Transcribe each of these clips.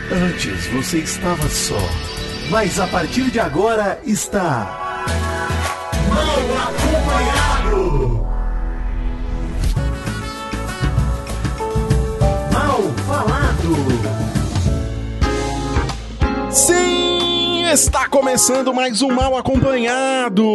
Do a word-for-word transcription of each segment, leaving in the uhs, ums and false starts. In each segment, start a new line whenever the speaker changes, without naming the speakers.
Antes você estava só, mas a partir de agora está mal acompanhado. Mal falado.
Sim, está começando mais um Mal Acompanhado.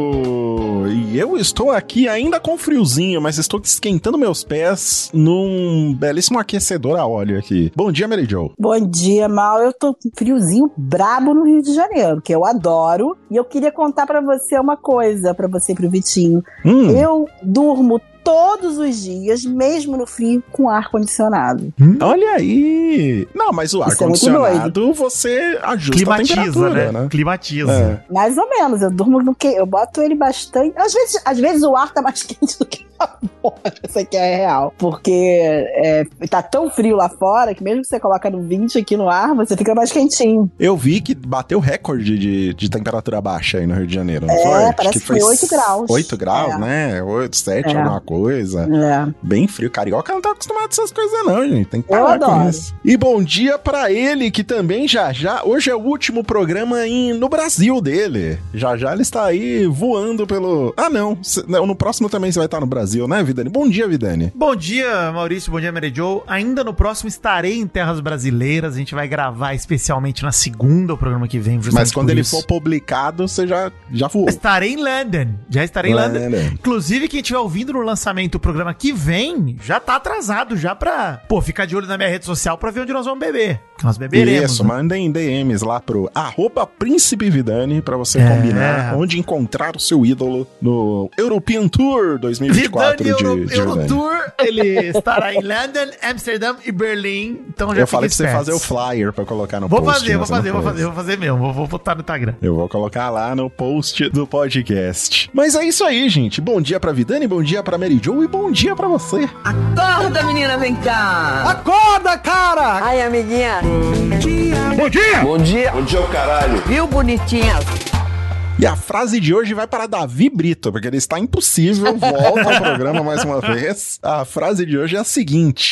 E eu estou aqui ainda com friozinho, mas estou esquentando meus pés num belíssimo aquecedor a óleo aqui. Bom dia, Mary Jo.
Bom dia, Mal. Eu tô com friozinho brabo no Rio de Janeiro, que eu adoro. E eu queria contar pra você uma coisa, pra você e pro Vitinho. Hum. Eu durmo todos os dias, mesmo no frio, com ar-condicionado.
Hum? Olha aí! Não, mas o ar-condicionado, é você ajusta
Climatiza,
a temperatura, né?
né? Climatiza.
É.
Mais ou menos. Eu durmo no que... Eu boto ele bastante... Às vezes, às vezes o ar tá mais quente do que lá fora. Isso aqui é real. Porque é, tá tão frio lá fora que mesmo que você coloca no vinte aqui no ar, você fica mais quentinho.
Eu vi que bateu recorde de, de temperatura baixa aí no Rio de Janeiro, não
é,
foi?
É, parece
que
que foi oito graus.
oito graus,
é.
né? oito, sete,
é.
alguma coisa.
É.
Bem frio. Carioca não tá acostumado com essas coisas não, gente. Tem que
Eu
parar com
adoro.
isso. E bom dia pra ele, que também já já... Hoje é o último programa em, no Brasil dele. Já já ele está aí voando pelo... Ah, não. No próximo também você vai estar no Brasil, né, Vidani? Bom dia, Vidani.
Bom dia, Maurício. Bom dia, Mary Jo. Ainda no próximo estarei em terras brasileiras. A gente vai gravar especialmente na segunda, o programa que vem.
Mas quando ele
isso.
for publicado, você já, já voou.
Estarei em London. Já estarei
London.
em London. Inclusive, quem estiver ouvindo no lançamento do programa que vem, já tá atrasado, já pra, pô, ficar de olho na minha rede social pra ver onde nós vamos beber. Que nós beberemos.
Isso,
né?
mandem D Ms lá pro arroba Príncipe Vidani pra você
É.
combinar onde encontrar o seu ídolo no European Tour dois mil e vinte e quatro
Vidani
de,
Euro,
de
Euro
Vidani.
Tour, ele estará em London, Amsterdã e Berlim. Então já
Eu falei pra você
espertos.
fazer o flyer pra colocar no
Vou
post.
fazer, vou
mas eu não
fazer, vou
fiz.
fazer, vou fazer mesmo. Vou, vou botar no Instagram.
Eu vou colocar lá no post do podcast. Mas é isso aí, gente. Bom dia pra Vidani, bom dia pra Mary Jo e bom dia pra você.
Acorda, menina, vem cá!
Acorda, cara!
Ai, amiguinha!
Bom dia!
Bom dia!
Bom dia, o caralho!
Viu, bonitinha?
E a frase de hoje vai para Davi Brito, porque ele está impossível, volta ao programa mais uma vez. A frase de hoje é a seguinte: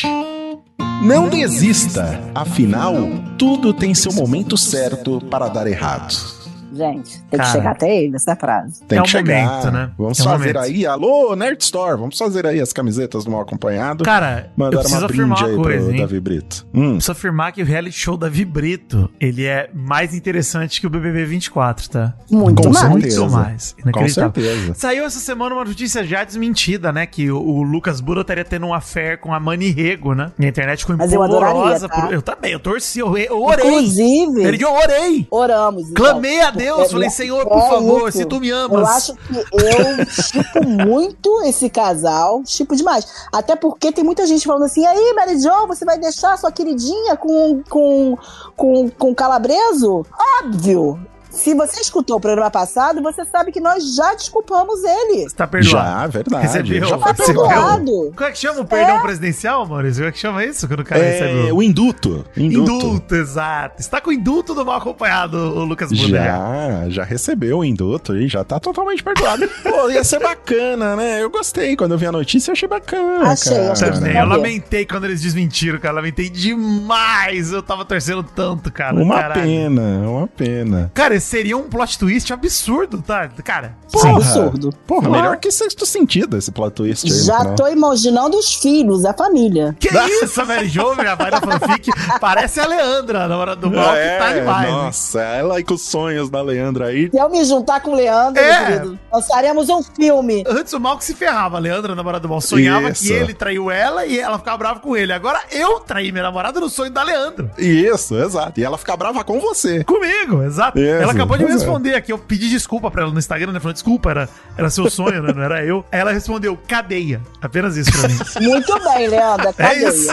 não desista, afinal, tudo tem seu momento certo para dar errado.
Gente, tem
Cara.
que chegar até ele, essa frase.
Tem
É
que
um
chegar,
momento, né?
Vamos
É um
fazer
momento.
aí, alô, Nerd Store, vamos fazer aí as camisetas do Mal Acompanhado.
Cara, eu
Mandar
preciso
uma
afirmar
brinde aí
uma coisa,
pro
hein?
Davi Brito. Hum.
Preciso afirmar que o reality show da Vibrito, ele é mais interessante que o B B B vinte e quatro, tá?
Muito
Com
mais.
certeza.
Muito mais.
Com
Inacreditável.
certeza.
Saiu essa semana uma notícia já desmentida, né? Que o, o Lucas Buda estaria tendo um affair com a Mani Rego, né? E a internet ficou
Mas eu adoraria,
empolvorosa.
tá?
Por... Eu também, eu torci, eu, eu orei.
Inclusive,
Ele eu orei.
oramos. então.
Clamei a Deus,
É,
falei,
é,
Senhor,
é
por favor,
isso.
se tu me amas.
Eu acho que eu chipo muito esse casal, chipo demais. Até porque tem muita gente falando assim, aí, Mary Jo, você vai deixar sua queridinha com, com, com, com calabreso? Óbvio! Se você escutou o programa passado, você sabe que nós já desculpamos ele.
Você tá perdoado.
Já, verdade.
Recebeu.
Já foi
Tá
Recebeu.
perdoado.
perdoado.
Como é que chama o perdão presidencial, Maurício? Como é que chama isso quando o cara recebe
É,
o...
o induto. Induto.
Indulto, exato. Está com o indulto do mal acompanhado, o Lucas Buda.
Já, já recebeu o induto e já tá totalmente perdoado. Pô, ia ser bacana, né? Eu gostei. Quando eu vi a notícia, eu achei bacana.
Achei,
cara.
achei.
Também,
Cadê?
eu lamentei quando eles desmentiram, cara. Lamentei demais. Eu tava torcendo tanto, cara.
Uma
Caralho.
pena, uma pena.
Cara, esse seria um plot twist absurdo, tá? Cara,
Porra,
absurdo.
Porra,
Ah.
melhor que sexto sentido esse plot twist aí. no
Já
final.
tô imaginando os filhos, a família.
que isso, Mary Jo, minha vai da fanfic. Parece a Leandra, na hora do mal, que tá demais. hein?
Nossa, ela e com os sonhos da Leandra aí.
Se eu me juntar com o Leandro,
É.
meu querido, lançaremos um filme.
Antes o mal que se ferrava, a Leandra, a namorada do mal, sonhava
Isso.
que ele traiu ela e ela ficava brava com ele. Agora eu traí minha namorada no sonho da Leandra.
Isso, exato. E ela fica brava com você.
Comigo, exato.
Isso,
Ela acabou de me
pois é.
responder aqui. Eu pedi desculpa pra ela no Instagram, né? Falando, desculpa, era, era seu sonho, né? Não era eu. Aí ela respondeu, cadeia. Apenas isso pra mim.
Muito bem, Leandra,
É
cadeia.
isso.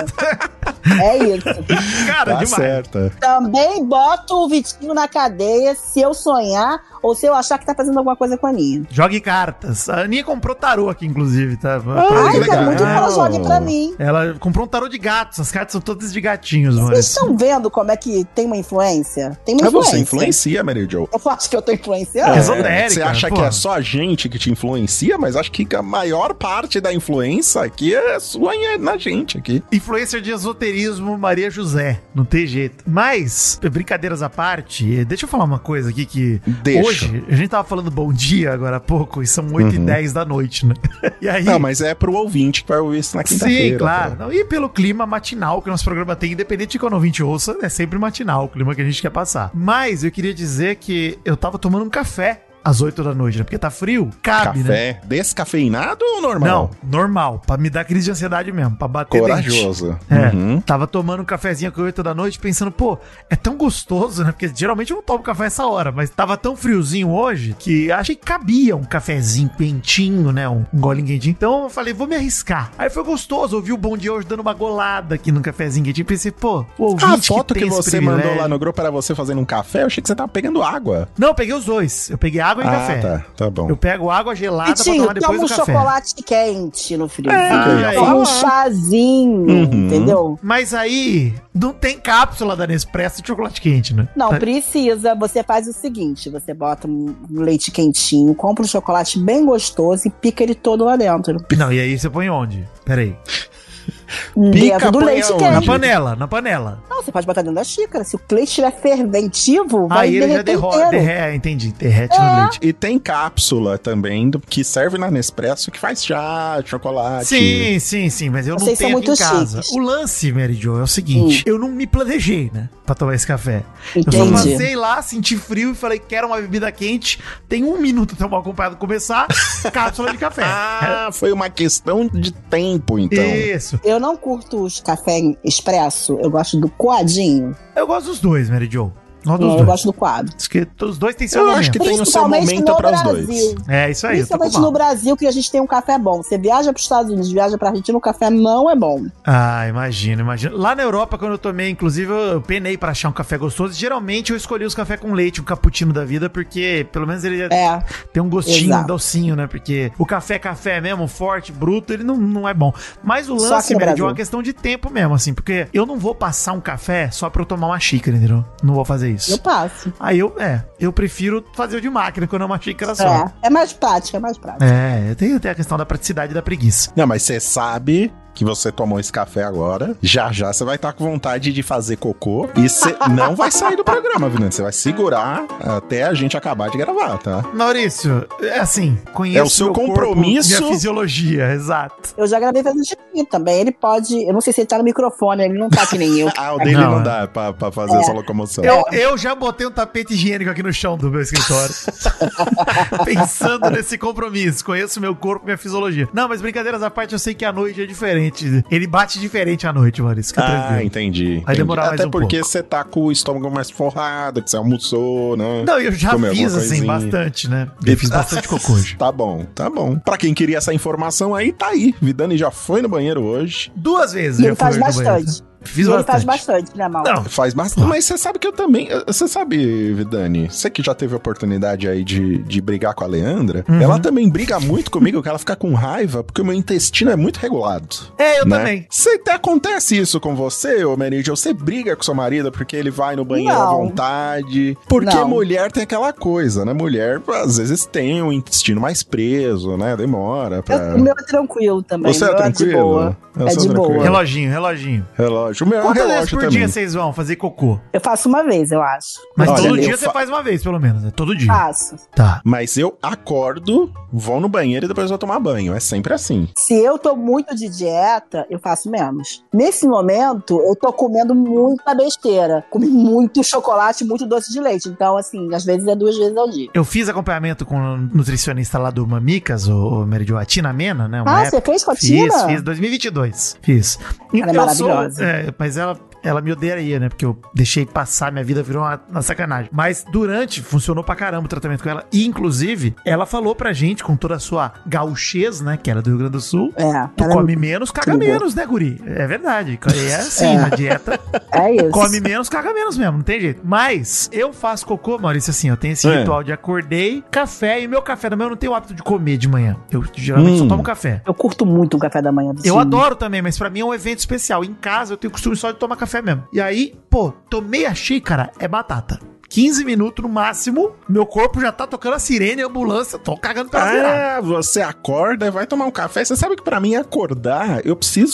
É isso.
Cara,
Tá
demais.
certa.
Também boto o Vitinho na cadeia se eu sonhar ou se eu achar que tá fazendo alguma coisa com a Aninha.
Jogue cartas. A Aninha comprou tarô aqui, inclusive, tá? Pra-
Ah,
Ai,
que
tá
legal.
muito bom, jogue pra mim.
Ela comprou um tarô de gatos. As cartas são todas de gatinhos, mano.
Vocês estão vendo como é que tem uma influência? Tem uma
É
influência.
você influencia, Mary Jo.
Eu acho que eu tô influenciando.
É, esotérica,
Você acha
pô.
que é só a gente que te influencia, mas acho que a maior parte da influência aqui é sua e é na gente aqui.
Influencer de esoterismo Mineirismo Maria José, não tem jeito. Mas, brincadeiras à parte, deixa eu falar uma coisa aqui que
Deixa.
hoje, a gente tava falando bom dia agora há pouco, e são oito e dez da noite, né? E aí...
Não, mas é pro ouvinte que vai ouvir isso na quinta-feira.
Sim, claro.
Tá?
Não, e pelo clima matinal que o nosso programa tem, independente de quando o ouvinte ouça, é sempre matinal o clima que a gente quer passar. Mas eu queria dizer que eu tava tomando um café às oito da noite, né? Porque tá frio, cabe,
Café
né?
descafeinado ou normal?
Não, normal, pra me dar crise de ansiedade mesmo, pra bater
Corajoso.
dente. É,
Uhum.
tava tomando um cafezinho às oito da noite, pensando, pô, é tão gostoso, né? Porque geralmente eu não tomo café essa hora, mas tava tão friozinho hoje que achei que cabia um cafezinho quentinho, né? Um, um golinho quentinho. Então eu falei, vou me arriscar. Aí foi gostoso, ouvi o Bom Dia hoje dando uma golada aqui no cafezinho quentinho. Pensei, pô, o ouvinte
A foto que,
tem esse
você
privilégio.
mandou lá no grupo era você fazendo um café? Eu achei que você tava pegando água.
Não, eu peguei os dois. Eu peguei água e
ah,
café.
tá. Tá bom.
Eu pego água gelada pra
Vitinho,
tomar depois
toma um
do café.
chocolate quente no friozinho.
É,
toma um
falar.
chazinho,
Uhum.
entendeu?
Mas aí, não tem cápsula da Nespresso de chocolate quente, né?
Não,
Tá-
precisa. Você faz o seguinte: você bota um leite quentinho, compra um chocolate bem gostoso e pica ele todo lá dentro.
Não, e aí você põe onde? Peraí.
Dentro do
põe
leite
aonde?
Na
quente.
panela, na panela.
Não, você pode botar dentro da xícara. Se o leite estiver ferventivo, vai
Aí ele já
derreter
derro-
inteiro.
derre- entendi, derrete
É.
no leite.
E tem cápsula também do- que serve na Nespresso que faz chá, chocolate.
Sim, sim, sim, mas eu não
Vocês são
tenho aqui
muito
em casa.
chiques.
O lance, Mary Jo, é o seguinte, eu não me planejei, né, pra tomar esse café. Eu só
Entendi.
passei lá, senti frio e falei, quero uma bebida quente, tem um minuto até o mal acompanhado começar, cápsula de café.
Ah, foi uma questão de tempo, então.
Isso.
Eu não curto os café expresso, eu gosto do coadinho.
Eu gosto dos dois, Mary Jo. Gosto dos
Não, eu
dois.
gosto do coado.
Diz que os dois têm seu
Eu
momento.
acho que tem o seu
Principalmente
momento
no
para os
Brasil.
dois.
É, isso aí. eu tô com
Principalmente
mal.
no Brasil, que a gente tem um café bom. Você viaja para os Estados Unidos, viaja para Argentina, o café não é bom.
Ah, imagino, imagino. Lá na Europa, quando eu tomei, inclusive, eu penei pra achar um café gostoso. Geralmente eu escolhi os cafés com leite, um cappuccino da vida, porque pelo menos ele
É.
tem um gostinho
Exato.
docinho, né? Porque o café café mesmo, forte, bruto, ele não, não é bom. Mas o
Só
lance,
aqui no
Mary Jo, é
Brasil.
uma questão de tempo mesmo, assim, porque eu não vou passar um café só pra eu tomar uma xícara, entendeu? Não vou fazer isso.
Eu passo.
Aí eu, é, eu prefiro fazer o de máquina quando é uma xícara só.
É. É mais prático, é mais prático.
É, tem, tem a questão da praticidade e da preguiça.
Não, mas você sabe que você tomou esse café agora. Já já você vai estar com vontade de fazer cocô. E você não vai sair do programa, viu? Você vai segurar até a gente acabar de gravar, tá?
Maurício, é assim, conheço
É o seu
meu corpo,
compromisso.
minha fisiologia, exato.
Eu já gravei fazendo xixi também. Ele pode. Eu não sei se ele tá no microfone, ele não tá que nem eu.
Ah, o dele
Não,
não,
é.
dá pra, pra fazer essa locomoção.
Eu, eu já botei um tapete higiênico aqui no chão do meu escritório. Pensando nesse compromisso. Conheço meu corpo, minha fisiologia. Não, mas brincadeiras à parte, eu sei que a noite é diferente. Ele bate diferente à noite, Maurício. Fica
Ah,
tranquilo.
entendi.
Vai
entendi.
demorar mais
Até
um
porque
pouco.
você tá com o estômago mais forrado, que você almoçou, né?
Não, eu já
Comeu
fiz
alguma
assim,
coisinha.
bastante, né? Eu fiz bastante cocô hoje.
Tá bom, tá bom. Pra quem queria essa informação aí, tá aí. Vidani já foi no banheiro hoje.
Duas vezes
E
já
ele faz
fui no banheiro.
bastante.
Fiz
E ele
bastante.
faz bastante, né, Mal?
Não,
Faz bastante. Mas você sabe que eu também. Você sabe, Vidani, você que já teve a oportunidade aí de, de brigar com a Leandra,
Uhum.
ela também briga muito comigo, que ela fica com raiva, porque o meu intestino é muito regulado.
é, eu
né?
também.
Você até acontece isso com você, ô Meridio? Você briga com seu marido porque ele vai no banheiro à
Não.
vontade. Porque
Não.
mulher tem aquela coisa, né? Mulher, às vezes, tem o intestino mais preso, né? Demora pra.
Eu- o meu é tranquilo também.
Você
o
é
meu
tranquilo?
É de boa.
Eu
É
sou
de
tranquilo.
boa.
Reloginho, reloginho.
Relógio. O meu é um
Quantas vezes
relógio
por
também.
dia vocês vão fazer cocô?
Eu faço uma vez, eu acho.
Mas
Olha,
todo
eu
dia você
fa-
faz uma vez, pelo menos. É todo dia.
Faço.
Tá.
Mas eu acordo, vou no banheiro e depois vou tomar banho. É sempre assim.
Se eu tô muito de dieta, eu faço menos. Nesse momento, eu tô comendo muita besteira. Comi muito chocolate, muito doce de leite. Então, assim, às vezes é duas vezes ao dia.
Eu fiz acompanhamento com o nutricionista lá do Mamicas, o, o Meridio, a Tina Mena, né? Uma
Ah,
época.
você fez com a
Fiz,
Tina?
fiz, dois mil e vinte e dois. Fiz.
Ela é
Eu sou-
maravilhosa.
é, mas ela, ela me odeia, né? Porque eu deixei passar, minha vida virou uma, uma sacanagem. Mas durante, funcionou pra caramba o tratamento com ela. E, inclusive, ela falou pra gente, com toda a sua gauchês, né? Que era do Rio Grande do Sul.
É,
Tu
ela
come menos, caga
incrível.
menos, né, guri? É verdade. É assim,
É.
na dieta.
é isso.
Come menos, caga menos mesmo, não tem jeito. Mas eu faço cocô, Maurício, assim, eu tenho esse
É.
ritual de acordei, café, e meu café da manhã eu não tenho o hábito de comer de manhã. Eu geralmente só
Hum.
tomo café.
Eu curto muito um café da manhã.
Eu
Vitinho.
adoro também, mas pra mim é um evento especial. Em casa eu tenho costume só de tomar café mesmo. E aí, pô, tomei a xícara, é batata. quinze minutos no máximo, meu corpo já tá tocando a sirene, a ambulância, tô cagando pela virada.
Ah, você acorda e vai tomar um café. Você sabe que pra mim acordar, eu preciso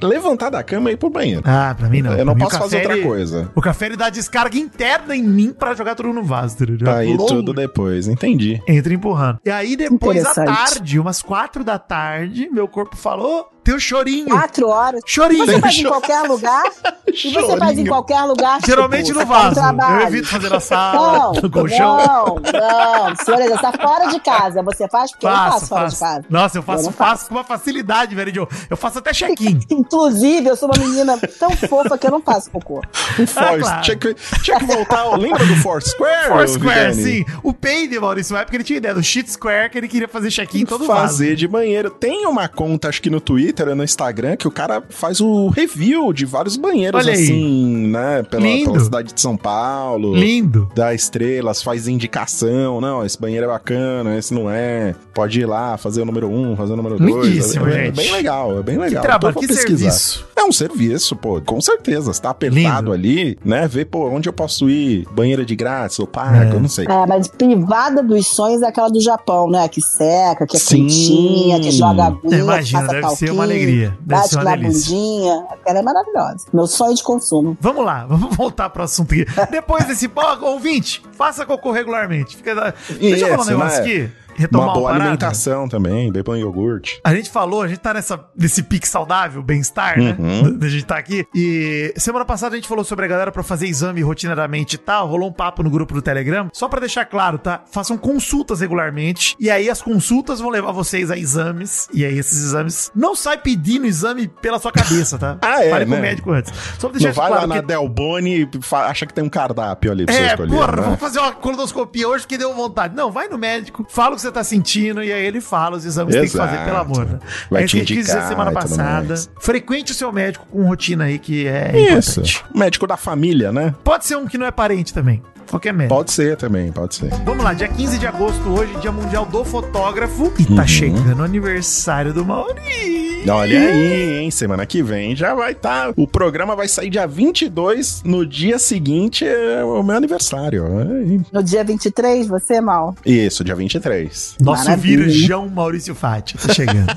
levantar da cama e ir pro banheiro.
Ah, pra mim não.
Eu
Pra
não
mim,
posso
o
fazer
café,
outra
ele-
coisa.
O café ele dá descarga interna em mim pra jogar tudo no vaso, entendeu?
Aí
Longe.
tudo depois, entendi.
Entra empurrando. E aí, depois da
Interessante.
tarde, umas quatro da tarde, meu corpo falou: tem o chorinho.
Quatro horas.
Chorinho.
Você faz em
cho-
qualquer lugar? E você faz em qualquer lugar?
Geralmente
tipo,
no
você tá
vaso.
trabalho.
Eu evito fazer na sala,
Não,
no colchão.
não, não. Senhora, você tá fora de casa. Você faz porque eu não
Faço,
faço fora
faço.
de casa.
Nossa, eu faço,
Eu não
faço com uma facilidade, velho. Joe. Eu faço até check-in.
Inclusive, eu sou uma menina tão fofa que eu não faço cocô.
O Force,
claro.
tinha, que, tinha que voltar. ó, Lembra do Foursquare?
Foursquare,
Vigani?
sim. O Peide, Maurício, é porque ele tinha ideia do Shit Square que ele queria fazer check-in em todo
Fazer
vaso.
de banheiro. Tem uma conta, acho que no Twitter ou no Instagram, que o cara faz o review de vários banheiros,
Olha aí.
assim, né? Pela,
Lindo.
pela cidade de São Paulo.
Lindo.
Dá estrelas, faz indicação. Não, esse banheiro é bacana, esse não é. Pode ir lá, fazer o número um, fazer o número dois.
Lindíssimo,
é, é
gente.
bem legal, é bem legal.
Que trabalho,
Então,
que
vou pesquisar.
serviço.
É um serviço, pô, com certeza. Você tá apertado
Lindo.
ali, né? Ver, pô, onde eu posso ir? Banheira de grátis, ou pago,
É.
eu não sei.
É, mas privada dos sonhos é aquela do Japão, né? Que seca, que é
Sim.
quentinha, que joga aguinha,
Imagina,
que passa
deve ser uma
talquinho,
alegria. Deve
bate
ser uma
na
delícia.
bundinha. Aquela é maravilhosa. Meu sonho de consumo.
Vamos lá, vamos voltar pro assunto aqui. Depois desse pô, ouvinte, faça cocô regularmente. Fica... Deixa eu falar um
Isso,
negócio
né?
aqui. Retomar
Uma boa
parada.
alimentação também, bebam iogurte.
A gente falou, a gente tá nessa, nesse pique saudável, bem-estar, né?
Uhum.
A gente tá aqui. E semana passada a gente falou sobre a galera pra fazer exame rotineiramente e tal. Rolou um papo no grupo do Telegram. Só pra deixar claro, tá? Façam consultas regularmente. E aí as consultas vão levar vocês a exames. E aí esses exames não sai pedindo exame pela sua cabeça, tá?
Ah, é,
Fale com
né?
o médico antes. Só pra deixar
Não vai
claro
lá na
que...
Delboni e fa- acha que tem um cardápio ali pra você
É,
escolher.
porra,
né?
vamos fazer uma colonoscopia hoje porque deu vontade. Não, vai no médico, fala o que você tá sentindo e aí ele fala os exames que tem que
Exato.
fazer, pelo amor, né?
Vai
É
te
isso que a gente quis dizer
indicar
semana
e tudo
passada.
mais.
Frequente o seu médico com rotina aí que é
Isso.
importante.
Médico da família, né?
Pode ser um que não é parente também. Qualquer médico.
Pode ser também, pode ser.
Vamos lá, dia quinze de agosto hoje, dia mundial do fotógrafo. E tá
Uhum.
chegando o aniversário do Maurício.
Olha aí, hein? Semana que vem já vai estar. Tá... O programa vai sair dia vinte e dois. No dia seguinte é o meu aniversário. Aí.
No dia vinte e três, você, Mal?
Isso, dia vinte e três.
Nosso
Maravilha.
virgão Maurício Fátio tá chegando.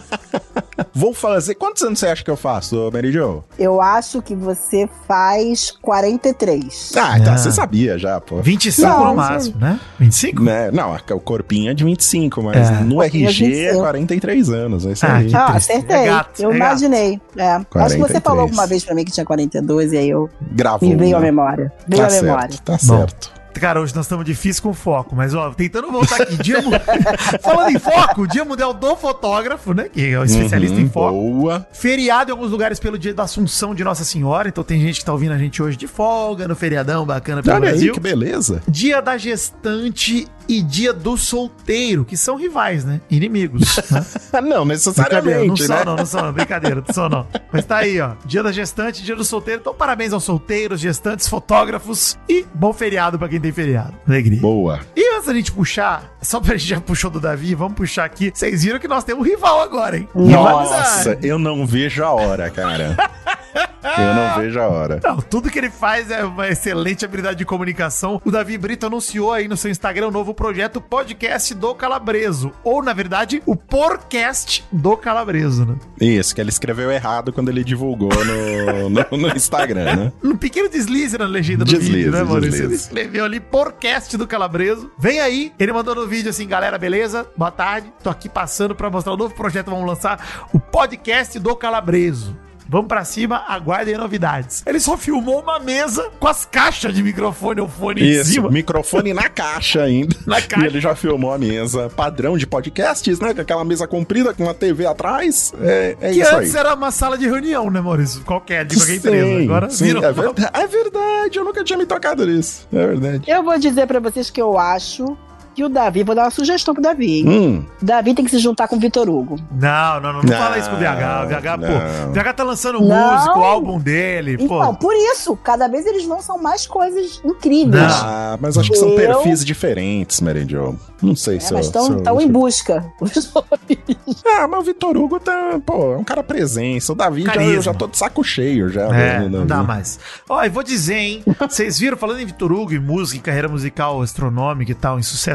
Vou fazer. Quantos anos você acha que eu faço, Mary Jo?
Eu acho que você faz quarenta e três.
Ah, tá.
Ah.
Você sabia já, pô.
vinte e cinco
Não,
no máximo, né? vinte e cinco?
Né? Não, o corpinho é de vinte e cinco, mas
É.
no
Corpinho é
R G
vinte e
é
cinco.
quarenta e três anos. É isso
Ah,
aí.
que
Ah,
triste.
acertei.
É gato,
eu
é gato.
imaginei. É. Acho que
quarenta e
você
três.
falou uma vez pra mim que tinha quarenta e dois e aí eu
Gravou.
me veio
né?
a memória. Veio
Tá
a memória.
certo, tá
Bom.
certo.
Cara, hoje nós estamos difíceis com foco, mas ó, tentando voltar aqui. Dia mu- Falando em foco, Dia Mundial do Fotógrafo, né? Que é o especialista
Uhum,
em foco.
Boa.
Feriado em alguns lugares pelo dia da Assunção de Nossa Senhora. Então tem gente que tá ouvindo a gente hoje de folga, no feriadão bacana pelo
Olha aí,
Brasil.
que beleza.
Dia da Gestante e Dia do Solteiro, que são rivais, né? Inimigos. Né?
Ah, não,
Brincadeira, não
necessariamente,
são
né?
não, não são não, brincadeira, não são não. Mas tá aí, ó, dia da gestante, dia do solteiro, então parabéns aos solteiros, gestantes, fotógrafos e bom feriado pra quem tem feriado, alegria.
Boa.
E antes da gente puxar, só pra gente já puxou do Davi, vamos puxar aqui, vocês viram que nós temos um rival agora, hein?
Nossa,
Rivalidade.
eu não vejo a hora, cara. Eu não vejo a hora.
Não, tudo que ele faz é uma excelente habilidade de comunicação. O Davi Brito anunciou aí no seu Instagram um novo projeto, Podcast do Calabreso. Ou, na verdade, o Porcast do Calabreso, né?
Isso, que ele escreveu errado quando ele divulgou no, no, no Instagram, né?
Um pequeno deslize na legenda do
Deslize,
vídeo, né, Maurício?
deslize.
Ele escreveu ali, Porcast do Calabreso. Vem aí, ele mandou no vídeo assim, galera, beleza? Boa tarde, tô aqui passando pra mostrar o novo projeto, vamos lançar o Podcast do Calabreso. Vamos pra cima, aguardem novidades. Ele só filmou uma mesa com as caixas de microfone ou fone em
Isso,
cima.
microfone na caixa ainda.
Na caixa.
E ele já filmou a mesa padrão de podcasts, né? Com aquela mesa comprida com uma T V atrás. É, é
Que
isso
antes
aí.
era uma sala de reunião, né, Maurício? Qualquer, de qualquer
Sim,
empresa. Agora
sim,
viram.
é, verdade, é verdade, eu nunca tinha me tocado nisso. É verdade.
Eu vou dizer pra vocês que eu acho que o Davi, vou dar uma sugestão pro Davi, hein?
Hum,
O Davi tem que se juntar com o Vitor Hugo.
Não, não, não, não
Não,
fala isso com o V H. O V H, pô,
não.
o V H tá lançando
Não.
música, o álbum dele,
Então,
pô.
por isso, cada vez eles lançam mais coisas incríveis.
Não.
ah, mas acho que são
Eu-
perfis diferentes, Mary Jo. Não sei
É,
se
mas
eu- se
estão
eu-
em busca. Os dois.
Ah, mas o Vitor Hugo tá, pô, é um cara presença. O Davi já,
Carisma.
eu já tô de saco cheio já.
É,
do- do
não dá
Davi.
mais. Ó, e vou dizer, hein? Vocês viram, falando em Vitor Hugo e música, e carreira musical astronômica e tal, em sucesso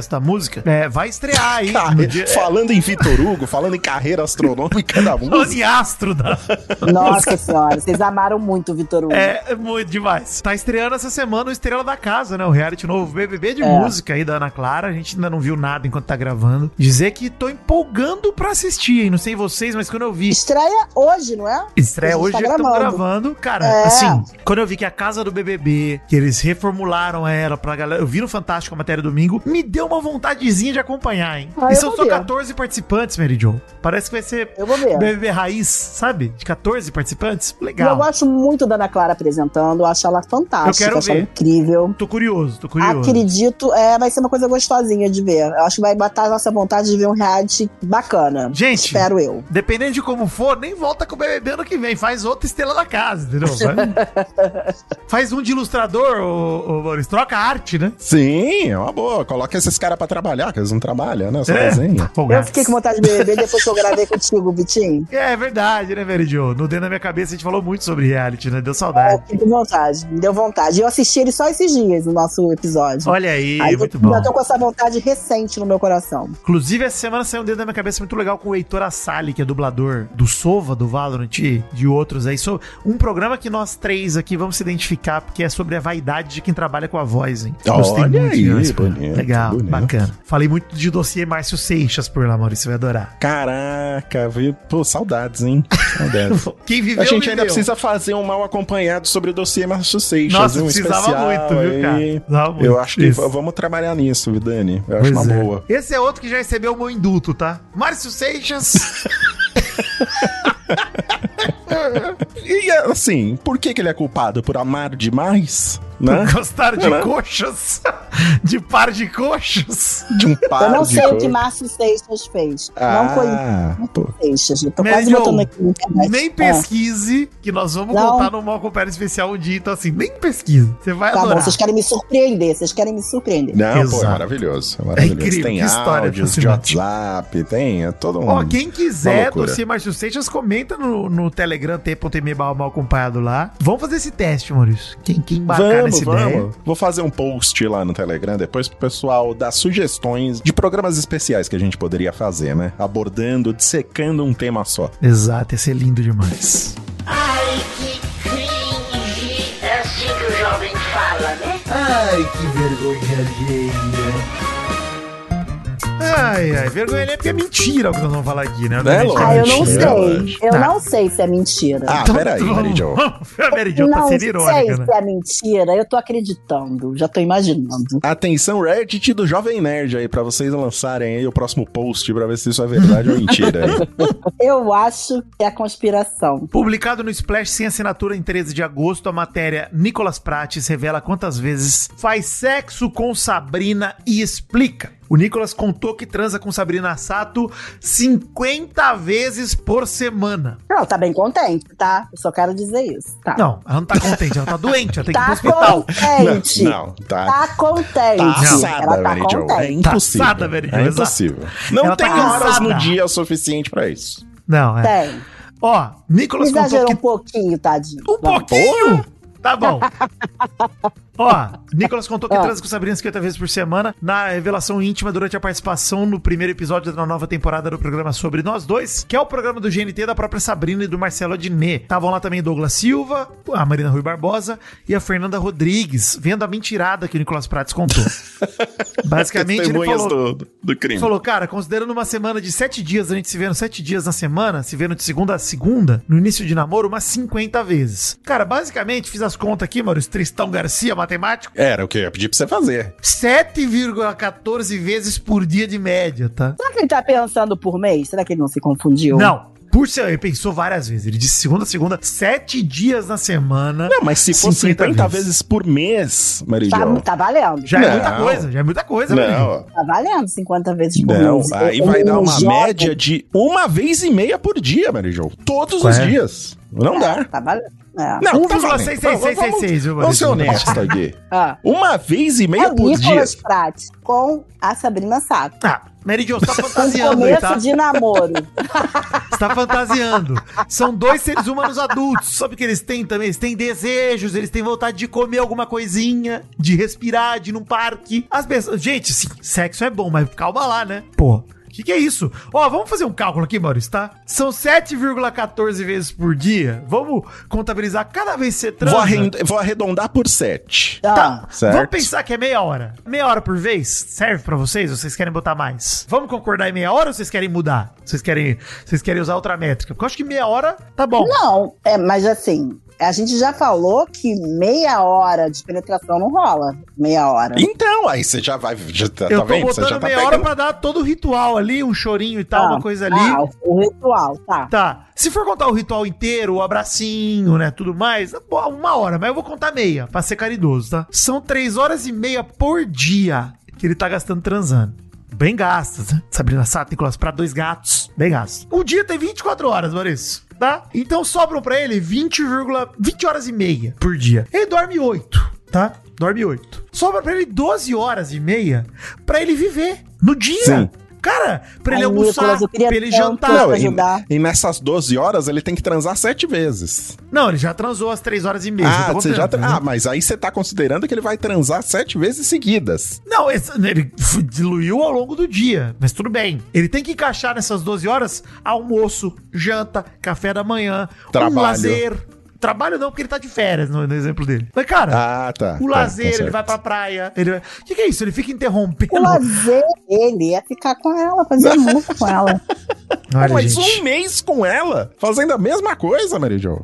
da música, é, vai estrear aí.
Carre-
no dia,
Falando em Vitor Hugo, falando em carreira astronômica da música.
Falando em astro da...
Nossa senhora, vocês amaram muito o Vitor Hugo.
É, é muito demais. Tá estreando essa semana o Estrela da Casa, né? O reality novo B B B de
É.
música aí da Ana Clara. A gente ainda não viu nada enquanto tá gravando. Dizer que tô empolgando pra assistir, hein? Não sei vocês, mas quando eu vi...
Estreia hoje, não é?
Estreia
A gente
hoje,
tá
já que estamos
gravando.
gravando. Cara,
É.
assim, quando eu vi que a casa do B B B, que eles reformularam ela pra galera, eu vi no Fantástico a matéria domingo, me deu uma vontadezinha de acompanhar, hein?
Ah,
e
eu
são
vou
só
ver.
catorze participantes, Mary Jo. Parece que vai ser
Eu vou ver.
B B B Raiz, sabe? De catorze participantes.
E eu
Legal.
gosto muito da Ana Clara apresentando, eu acho ela fantástica,
Eu quero
acho ela
ver.
incrível.
Tô curioso, tô curioso.
Acredito, é, vai ser uma coisa gostosinha de ver. Eu acho que vai matar a nossa vontade de ver um reality bacana.
Gente,
Espero eu.
dependendo de como for, nem volta com o B B B ano que vem. Faz outra Estrela da Casa, entendeu? Faz, faz um de ilustrador, ô, ô, Maurício. Troca a arte, né?
Sim, é uma boa. Coloca esses caras pra trabalhar, que eles não trabalham, né? Só desenha.
Eu
folgados.
fiquei com vontade de B B B depois que eu gravei contigo, Vitinho.
É verdade, né, Mary Jo? No Dentro da Minha Cabeça a gente falou muito sobre reality, né? Deu
Eu
saudade.
fiquei com vontade, me deu vontade. Eu assisti ele só esses dias, no nosso episódio.
Olha aí,
Aí
muito
eu
bom.
ainda tô com essa vontade recente no meu coração.
Inclusive, essa semana saiu um Dentro da Minha Cabeça muito legal com o Heitor Assali, que é dublador do Sova, do Valorant e de outros aí. So, um programa que nós três aqui vamos se identificar, porque é sobre a vaidade de quem trabalha com a voz, hein?
Olha aí,
de ver esse programa.
bonito,
Legal,
bonito.
bacana. Falei muito de dossiê Márcio Seixas por lá, Maurício, você vai adorar.
Caraca, viu? Pô, saudades, hein? Saudades.
Quem viveu,
A gente
viveu.
ainda precisa fazer um mal acompanhado sobre o dossiê Márcio Seixas.
Nossa,
um
precisava
especial
muito, viu, cara?
aí.
Precisava muito.
Eu acho que
Isso.
v- vamos trabalhar nisso, Vidani. Eu acho
Pois
uma
é.
boa.
Esse é outro que já recebeu o meu indulto, tá? Márcio Seixas.
E assim, por que, que ele é culpado? Por amar demais? Né?
Gostaram de
Né?
coxas? De par de coxas?
De um par
eu não
de
sei o
coisa.
que Márcio Seixas fez. não conheço
Ah, pô.
Seixas. Eu tô
Mary
quase
Jo,
botando aqui na internet.
Nem
Ah,
pesquise, que nós vamos
Não.
contar no Mal Compare Especial um dia. Então, assim, nem pesquise. Você vai
Tá bom,
adorar.
vocês querem me surpreender, vocês querem me surpreender.
Não, pô,
Exato.
é maravilhoso. É maravilhoso.
É incrível,
tem
que história
áudios de
fascinante.
WhatsApp, tem é todo um...
Ó, quem
uma
quiser,
loucura.
dossiê Márcio Seixas, comenta no, no Telegram, t.me mal mal acompanhado lá. Vamos fazer esse teste, Maurício. Quem, quem embarcar
Vamos,
nessa ideia.
vamos. Vou fazer um post lá no Telegram depois pro pessoal dar sugestões de programas especiais que a gente poderia fazer, né? Abordando, dissecando um tema só.
Exato, ia ser lindo demais.
Ai, que cringe. É assim que o jovem fala, né?
Ai, que vergonha alheia.
Ai, ai, vergonha alheia porque é mentira o que nós vamos falar aqui, né?
É
Obviamente
lógico.
Ah, eu não
Mentira,
sei.
lógico.
Eu
Tá.
não sei se é mentira.
Ah, peraí, Mary Jo.
A Mary Jo tá
não
sendo
sei
irônica, né?
se é mentira. Eu tô acreditando. Já tô imaginando.
Atenção, Reddit do Jovem Nerd aí, pra vocês lançarem aí o próximo post pra ver se isso é verdade ou mentira aí.
Eu acho que é conspiração.
Publicado no Splash sem assinatura em treze de agosto, a matéria Nicolas Prates revela quantas vezes faz sexo com Sabrina e explica. O Nicolas contou que transa com Sabrina Sato cinquenta vezes por semana.
Não, tá bem contente, tá? Eu só quero dizer isso. Tá.
Não, ela não tá contente, ela tá doente, ela tem que ir
Tá
pro hospital.
contente.
Não, não, tá...
Tá contente.
Tá assada,
Ela tá
Mary Jo. É
contente.
impossível.
Tá assada, Mary Jo,
É
exato.
impossível. Não
Ela
tem
tá
horas
cansada.
no dia o suficiente pra isso.
Não, é.
Tem.
Ó, Nicolas contou
Exagerou
que
um pouquinho, tadinho.
Um
Vai.
pouquinho? Tá bom. Ó, Nicolas contou que
Ah.
transa com Sabrina cinquenta vezes por semana na revelação íntima durante a participação no primeiro episódio da nova temporada do programa Sobre Nós Dois, que é o programa do G N T da própria Sabrina e do Marcelo Adnet. Estavam lá também Douglas Silva, a Marina Rui Barbosa e a Fernanda Rodrigues, vendo a mentirada que o Nicolas Prates contou. Basicamente, ele
Testemunhas
falou...
do, do crime.
Ele falou, cara, considerando uma semana de sete dias, a gente se vendo sete dias na semana, se vendo de segunda a segunda, no início de namoro, umas cinquenta vezes. Cara, basicamente, fiz as contas aqui, Maurício, Tristão Garcia, matemático,
Era o que eu ia pedir pra você fazer.
sete vírgula quatorze vezes por dia de média, tá?
Será que ele tá pensando por mês? Será que ele não se confundiu?
Não. Por ser, ele pensou várias vezes. Ele disse segunda a segunda, sete dias na semana.
Não, mas se for
cinquenta
cinquenta vezes. vezes por mês, Mary
Tá,
Jo.
tá valendo.
Já é
Não.
muita coisa, já é muita coisa, Mary Jo.
Não,
Tá valendo cinquenta vezes por
não.
mês.
Aí
Eu-
vai
eu-
dar
eu
uma
jogo.
média de uma vez e meia por dia, Mary Jo. Todos
Qual
os
é?
dias. Não dá.
Tá valendo. É.
Não,
um
tá
vírgula
valendo.
seis seis seis seis seis, viu,
Vamos ser
Maurício?
honestos aqui.
Ah.
Uma vez e meia
É o
por dia.
Nicolas Prates com a Sabrina Sato.
Ah, Mary Jo, você tá
Um
fantasiando aí,
começo
tá?
de namoro.
Você tá fantasiando. São dois seres humanos adultos. Sabe o que eles têm também? Eles têm desejos, eles têm vontade de comer alguma coisinha, de respirar, de ir num parque. As pessoas... Gente, sim, sexo é bom, mas calma lá, né? Pô. O que, que é isso? Ó, vamos fazer um cálculo aqui, Maurício, tá? São sete vírgula quatorze vezes por dia. Vamos contabilizar cada vez que você transa.
Vou, arrend- vou arredondar por sete.
Tá.
Certo.
Vamos pensar que é meia hora. Meia hora por vez serve pra vocês ou vocês querem botar mais? Vamos concordar em meia hora ou vocês querem mudar? Vocês querem, vocês querem usar outra métrica? Porque eu acho que meia hora tá bom.
Não, é, mas assim, a gente já falou que meia hora de penetração não rola. Meia hora.
Então, aí você já vai. Já, tá
Eu tô
vendo? Você
botando
já tá
meia hora
pegando.
pra dar todo o ritual ali, um chorinho e tal,
Tá.
uma coisa ali.
Ah, o, o ritual, tá.
Tá. Se for contar o ritual inteiro, o abracinho, né, tudo mais, pô, uma hora, mas eu vou contar meia, pra ser caridoso, tá? São três horas e meia por dia que ele tá gastando transando. Bem gastos, né? Sabrina Sato, Nicolas Prato, dois gatos. Bem gastos. O dia tem vinte e quatro horas, Maurício. Tá? Então sobram pra ele vinte, vinte horas e meia por dia. Ele dorme oito, tá? Dorme oito. Sobra pra ele doze horas e meia pra ele viver no dia.
Sim.
Cara, pra ele
Ai,
almoçar,
Nicolas, eu queria
pra ele
tanto
jantar.
pra
Não,
ajudar.
e, e nessas doze horas ele tem que transar sete vezes.
Não, ele já transou às três horas e meia.
Ah,
tá
você já tra-
considerando,
ah, mas aí você tá considerando que ele vai transar sete vezes seguidas.
Não, esse- ele f- diluiu ao longo do dia, mas tudo bem. Ele tem que encaixar nessas doze horas almoço, janta, café da manhã,
Trabalho.
um lazer. Trabalho não, porque ele tá de férias no, no exemplo dele. Mas, cara,
Ah, tá.
o
tá,
lazer,
tá
ele
certo.
vai pra praia. Ele vai... O que, que é isso? Ele fica interrompendo.
O lazer dele é ficar com ela, fazer amor com ela.
Olha,
Pô, mas
gente.
um mês com ela, fazendo a mesma coisa, Mary Jo.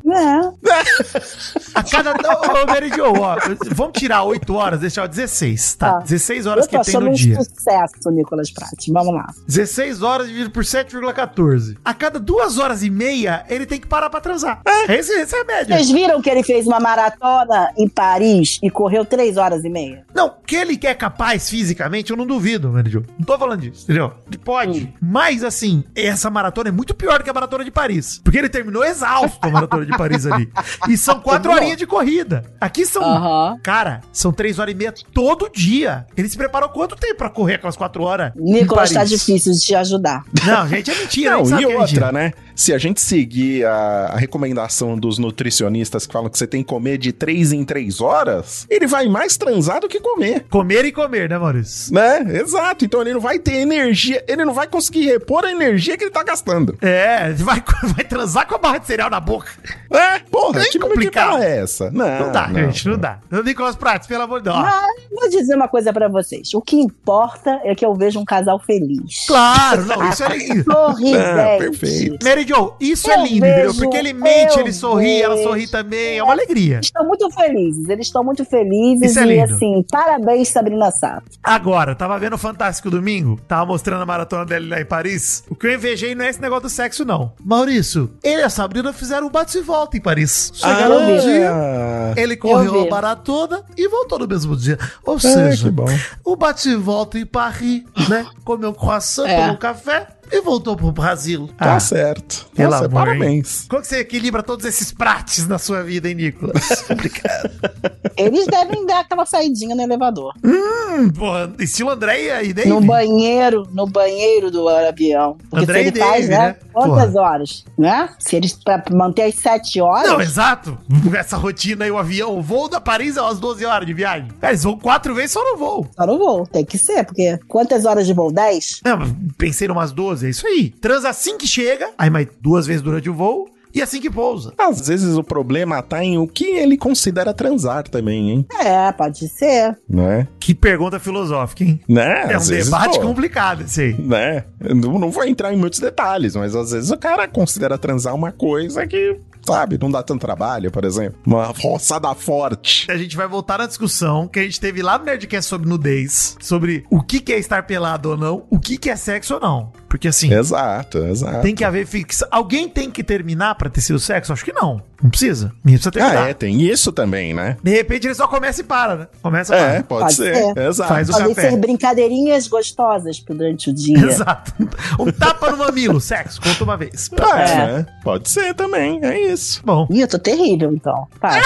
É.
A cada. Ô, ô, Mary Jo, ó, vamos tirar oito horas, deixar dezesseis, tá?
Tá.
dezesseis horas
Eu
que
tô
tem
achando
no
um
dia.
sucesso, Nicolas Prati. Vamos lá.
dezesseis horas dividido por sete vírgula quatorze. A cada duas horas e meia, ele tem que parar pra transar. Esse, esse é a média.
Vocês viram que ele fez uma maratona em Paris e correu três horas e meia?
Não, que ele é capaz fisicamente, eu não duvido, Mary Jo. Não tô falando disso, entendeu? Ele pode. Mas, assim, essa maratona é muito pior do que a maratona de Paris. Porque ele terminou exausto a maratona de Paris ali. E são quatro
Terminou.
horinhas de corrida. Aqui são...
Aham.
Cara, são três horas e meia todo dia. Ele se preparou quanto tempo pra correr aquelas quatro horas? em
Nicolas, tá
Paris?
difícil de te ajudar.
Não, gente, é mentira. a
Não,
gente sabe
e
que é
outra,
mentira.
né? Se a gente seguir a, a recomendação dos nutricionistas que falam que você tem que comer de três em três horas, ele vai mais transar do que comer.
Comer e comer, né, Maurício?
Né? Exato. Então ele não vai ter energia, ele não vai conseguir repor a energia que ele tá gastando.
É, vai, vai transar com a barra de cereal na boca.
É, porra,
Bem
que
complicado.
complicado é essa? Não,
Não dá, gente, não dá. Nicolas Prates, pelo amor de Deus.
Mas vou dizer uma coisa pra vocês. O que importa é que eu vejo um casal feliz.
Claro, não, isso é lindo.
Sorridente.
Ah, perfeito.
Mary Jo, isso é
Eu
lindo, entendeu?
vejo,
Porque ele mente,
eu
ele sorri, ela
vejo.
sorri também, é uma alegria.
Eles estão muito felizes, eles estão muito felizes
Isso é
e
lindo.
assim, parabéns, Sabrina Sato.
Agora, eu tava vendo o Fantástico domingo, tava mostrando a maratona dele lá em Paris. O que eu invejei não é esse negócio do sexo, não. Maurício, ele e a Sabrina fizeram um bate e volta em Paris. Chegaram
eu
no
vi.
dia,
Ah,
ele correu
vi.
a maratona e voltou no mesmo dia. Ou
é,
seja,
que bom.
o bate e volta em Paris, né? Comeu um croissant,
É.
tomou um café e voltou pro Brasil.
Tá
Ah,
certo.
pelo
Nossa,
amor, hein?
parabéns.
Como que você equilibra todos esses pratos na sua vida, hein, Nicolas? Complicado.
Eles devem dar aquela saidinha no elevador.
hum, porra, estilo Andréia e David.
No banheiro, no banheiro do avião. Porque
André
se ele
e
faz,
Dave,
né?
né?
Quantas
Porra.
horas? Né? Se eles, pra manter as sete horas.
Não, exato. Essa rotina aí, o avião, o voo da Paris é umas doze horas de viagem. Cara, eles vão quatro vezes só no voo.
Só não vou, tem que ser, porque quantas horas de voo? dez?
Não, mas pensei em umas doze, é isso aí. Transa assim que chega, aí mais duas vezes durante o voo e assim que pousa.
Às vezes o problema tá em o que ele considera transar também, hein?
É, pode ser.
Né?
Que pergunta filosófica, hein?
Né?
É um
Às vezes,
debate
pô,
complicado esse aí.
Né? Eu não, não vou entrar em muitos detalhes, mas às vezes o cara considera transar uma coisa que, sabe, não dá tanto trabalho, por exemplo. Uma roçada forte.
A gente vai voltar na discussão que a gente teve lá no Nerdcast sobre nudez, sobre o que que é estar pelado ou não, o que que é sexo ou não. Porque assim,
Exato, exato.
tem que haver fixa. Alguém tem que terminar pra ter sido sexo? Acho que não. Não precisa. Ninguém precisa terminar.
Ah, é, tem isso também, né?
De repente ele só começa e para, né? Começa e
É,
para.
pode,
Pode
ser.
ser.
Exato.
Faz o
Podem
café.
ser brincadeirinhas gostosas durante o dia.
Exato. Um tapa no mamilo, sexo, conta uma vez.
Ah, é,
É.
né? Pode ser também, é isso.
Bom,
Ih, eu tô terrível, então. Para.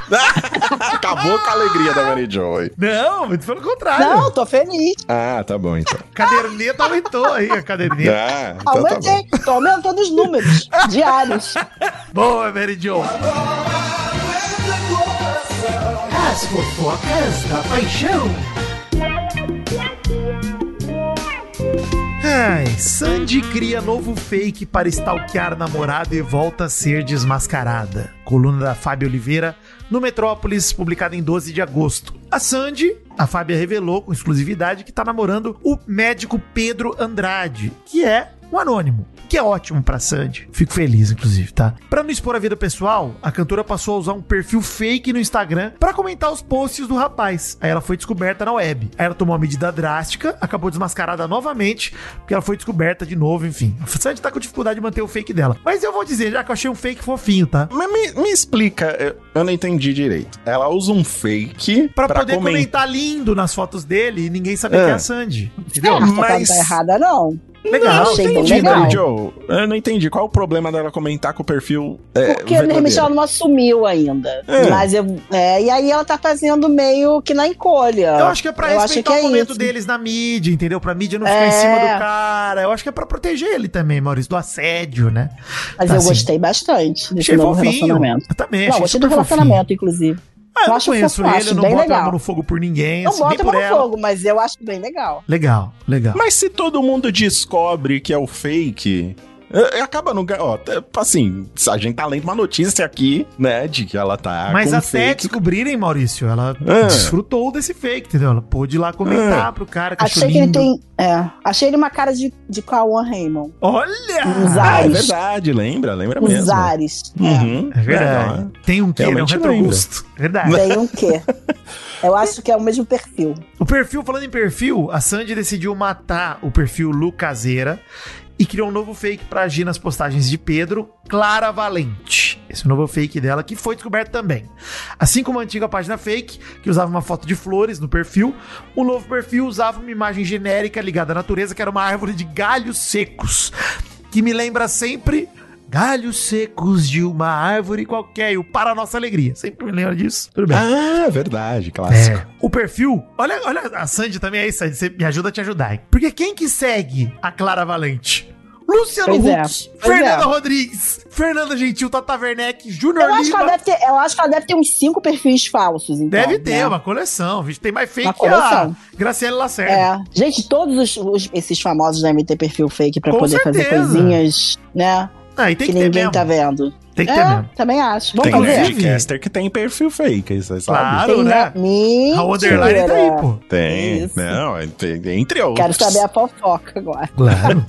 Acabou com a alegria da Mary Jo.
Não, muito pelo contrário.
Não, tô feliz.
Ah, tá bom então.
Caderneta aumentou aí, a caderneta.
Ah, então tá bom.
Aumentei, tô aumentando os números diários.
Boa, Mary Jo.
As fofocas da paixão.
Ai, Sandy cria novo fake para stalkear namorado e volta a ser desmascarada. Coluna da Fábia Oliveira, no Metrópolis, publicada em doze de agosto. A Sandy, a Fábia revelou com exclusividade que tá namorando o médico Pedro Andrade, que é um anônimo. Que é ótimo pra Sandy. Fico feliz, inclusive, tá? Pra não expor a vida pessoal, a cantora passou a usar um perfil fake no Instagram pra comentar os posts do rapaz. Aí ela foi descoberta na web. Aí ela tomou uma medida drástica, acabou desmascarada novamente, porque ela foi descoberta de novo, enfim. A Sandy tá com dificuldade de manter o fake dela. Mas eu vou dizer, já que eu achei um fake fofinho, tá?
Mas me, me explica, eu, eu não entendi direito. Ela usa um fake
Pra,
pra
poder
comen-
comentar lindo nas fotos dele e ninguém saber
É.
que é a Sandy. Entendeu?
É,
Mas-
mas... não tá errada, não.
Legal.
Não, achei bem
Entendi,
legal.
Mary Jo. Eu não entendi. Qual o problema dela comentar com o perfil é,
Porque realmente
verdadeiro?
ela não assumiu ainda.
É.
Mas eu. É, e aí ela tá fazendo meio que na encolha.
Eu acho que é pra
Eu
respeitar
acho que
o
é
momento
isso.
deles na mídia, entendeu? Pra mídia não ficar
É.
em cima do cara. Eu acho que é pra proteger ele também, Maurício, do assédio, né?
Mas
Tá,
eu
assim.
gostei bastante desse
Achei
novo
fofinho.
relacionamento.
Eu também,
Não,
achei
gostei do
super fofinho.
relacionamento, inclusive.
Ah, eu
Eu
não
acho
conheço
fofo,
ele,
acho
eu não
bem
boto a
legal.
mão no fogo por ninguém,
Não
assim, nem
bota a
por
mão no
ela.
fogo, mas eu acho bem legal.
Legal, legal.
Mas se todo mundo descobre que é o fake, é, acaba no... ga- Ó, é, assim, a gente tá lendo uma notícia aqui, né, de que ela tá
Mas
com
até
fake.
descobrirem, Maurício, ela
É.
desfrutou desse fake, entendeu? Ela pôde ir lá comentar
É.
pro cara que achou
Achei que ele
lindo.
tem. É, achei ele uma cara de, de Cauã Raymond.
Olha!
Uns
Ah, é
ares.
verdade, lembra, lembra
Os
mesmo.
Ares. É.
Uhum.
É verdade. Tem um quê, né? Um
Realmente
retrogusto. Verdade.
Tem um quê? Eu acho que é o mesmo perfil.
O perfil, falando em perfil, a Sandy decidiu matar o perfil Lu Caseira e criou um novo fake pra agir nas postagens de Pedro, Clara Valente. Esse novo fake dela que foi descoberto também. Assim como a antiga página fake, que usava uma foto de flores no perfil, o novo perfil usava uma imagem genérica ligada à natureza, que era uma árvore de galhos secos, que me lembra sempre galhos secos de uma árvore qualquer, e o Para a Nossa Alegria. Sempre me lembra disso. Tudo bem.
Ah, verdade, clássico.
É. O perfil, olha, olha a Sandy também aí, Sandy, você me ajuda a te ajudar, hein? Porque quem que segue a Clara Valente? Luciano
Pois é,
Huck,
pois
Fernanda
é.
Rodrigues, Fernanda Gentil, Tata Werneck, Júnior
Eu acho, que
Lima.
ela deve ter, eu acho que ela deve ter uns cinco perfis falsos, então.
Deve ter
né?
uma coleção, viu? Tem mais fake
Uma
que a
coleção.
Graciela Lacerda.
É. Gente, todos os, os- esses famosos devem ter perfil fake pra
Com
poder fazer
certeza.
coisinhas, né?
Ah, e tem
que
que, ter
ninguém
mesmo.
tá vendo.
Tem que ter
É,
mesmo.
também acho. Vamos
Tem
fazer?
Inclusive-
Nerdcaster que tem perfil fake, você sabe?
Claro,
Tem,
né?
Mentira.
A Underline tá aí, pô.
Tem,
Isso.
não, é- tem- entre outros.
Quero saber a fofoca agora.
Claro.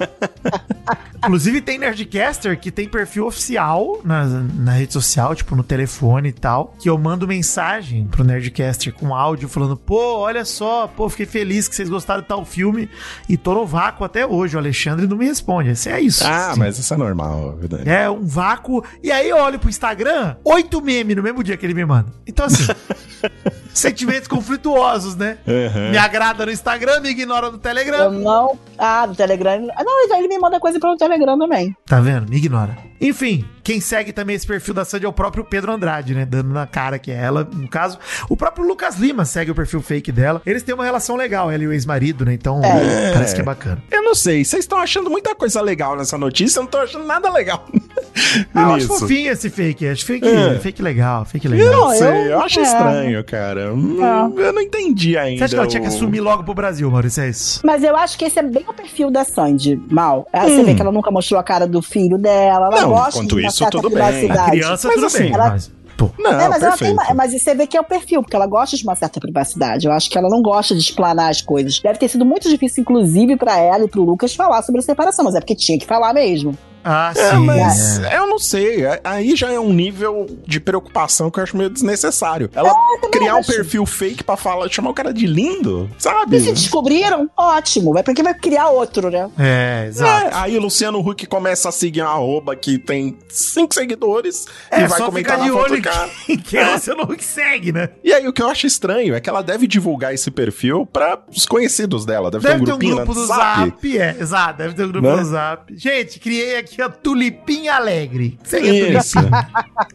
Inclusive tem Nerdcaster que tem perfil oficial na, na rede social, tipo no telefone e tal, que eu mando mensagem pro Nerdcaster com áudio falando, pô, olha só, pô, fiquei feliz que vocês gostaram de tal filme e tô no vácuo até hoje, o Alexandre não me responde, esse é isso.
Ah,
Sim.
mas isso é normal, verdade.
É um vácuo, e aí eu olho pro Instagram, oito memes no mesmo dia que ele me manda. Então assim, sentimentos conflituosos, né?
Uhum.
Me agrada no Instagram, me ignora no Telegram.
Eu não. Ah, no Telegram. Ah, não, ele me manda coisa pelo Telegram também.
Tá vendo? Me ignora. Enfim, quem segue também esse perfil da Sandy é o próprio Pedro Andrade, né? Dando na cara que é ela, no caso. O próprio Lucas Lima segue o perfil fake dela. Eles têm uma relação legal, ela e o ex-marido, né? Então,
É.
parece que é bacana.
Eu não sei, vocês estão achando muita coisa legal nessa notícia, eu não tô achando nada legal.
Ah, eu acho
nisso.
fofinho esse fake. Acho fake,
É.
fake legal, fake
Eu
legal.
não
Não,
sei, eu,
eu-
acho
é.
estranho, cara. Hum, Eu não entendi ainda.
Você acha que ela tinha que
o-
assumir logo pro Brasil, Maurício? É isso?
Mas eu acho que esse é bem o perfil da Sandy, Mal. Ela, Você
Hum.
vê que ela nunca mostrou a cara do filho dela. Ela
Não,
gosta
enquanto
de uma
isso,
certa
tudo bem.
privacidade.
A criança,
Mas
tudo
assim,
bem.
ela-
Mas, pô.
Não,
É, mas, ela tem,
perfeito.
uma- mas você vê que é o perfil, porque ela gosta de uma certa privacidade. Eu acho que ela não gosta de explanar as coisas. Deve ter sido muito difícil, inclusive, pra ela e pro Lucas falar sobre a separação, mas é porque tinha que falar mesmo.
Ah,
É,
sim.
mas
é.
eu não sei. Aí já é um nível de preocupação que eu acho meio desnecessário. Ela criar um
acho.
perfil fake pra falar, chamar o cara de lindo, sabe?
E se descobriram, ótimo. Vai porque vai criar outro, né?
É, exato.
É, aí o Luciano Huck começa a seguir uma arroba que tem cinco seguidores
É,
e vai
só
comentar
ficar
na
de
foto
olho
do cara.
que, que
É.
você não segue, né?
E aí o que eu acho estranho é que ela deve divulgar esse perfil pra os conhecidos dela. Deve,
Deve
ter um
ter um
grupinho
grupo
no
do
Zap.
Zap, é, exato, deve ter um grupo
Né?
do Zap. Gente, criei aqui aqui a Tulipinha Alegre. Seria
Isso.
Tulipinha.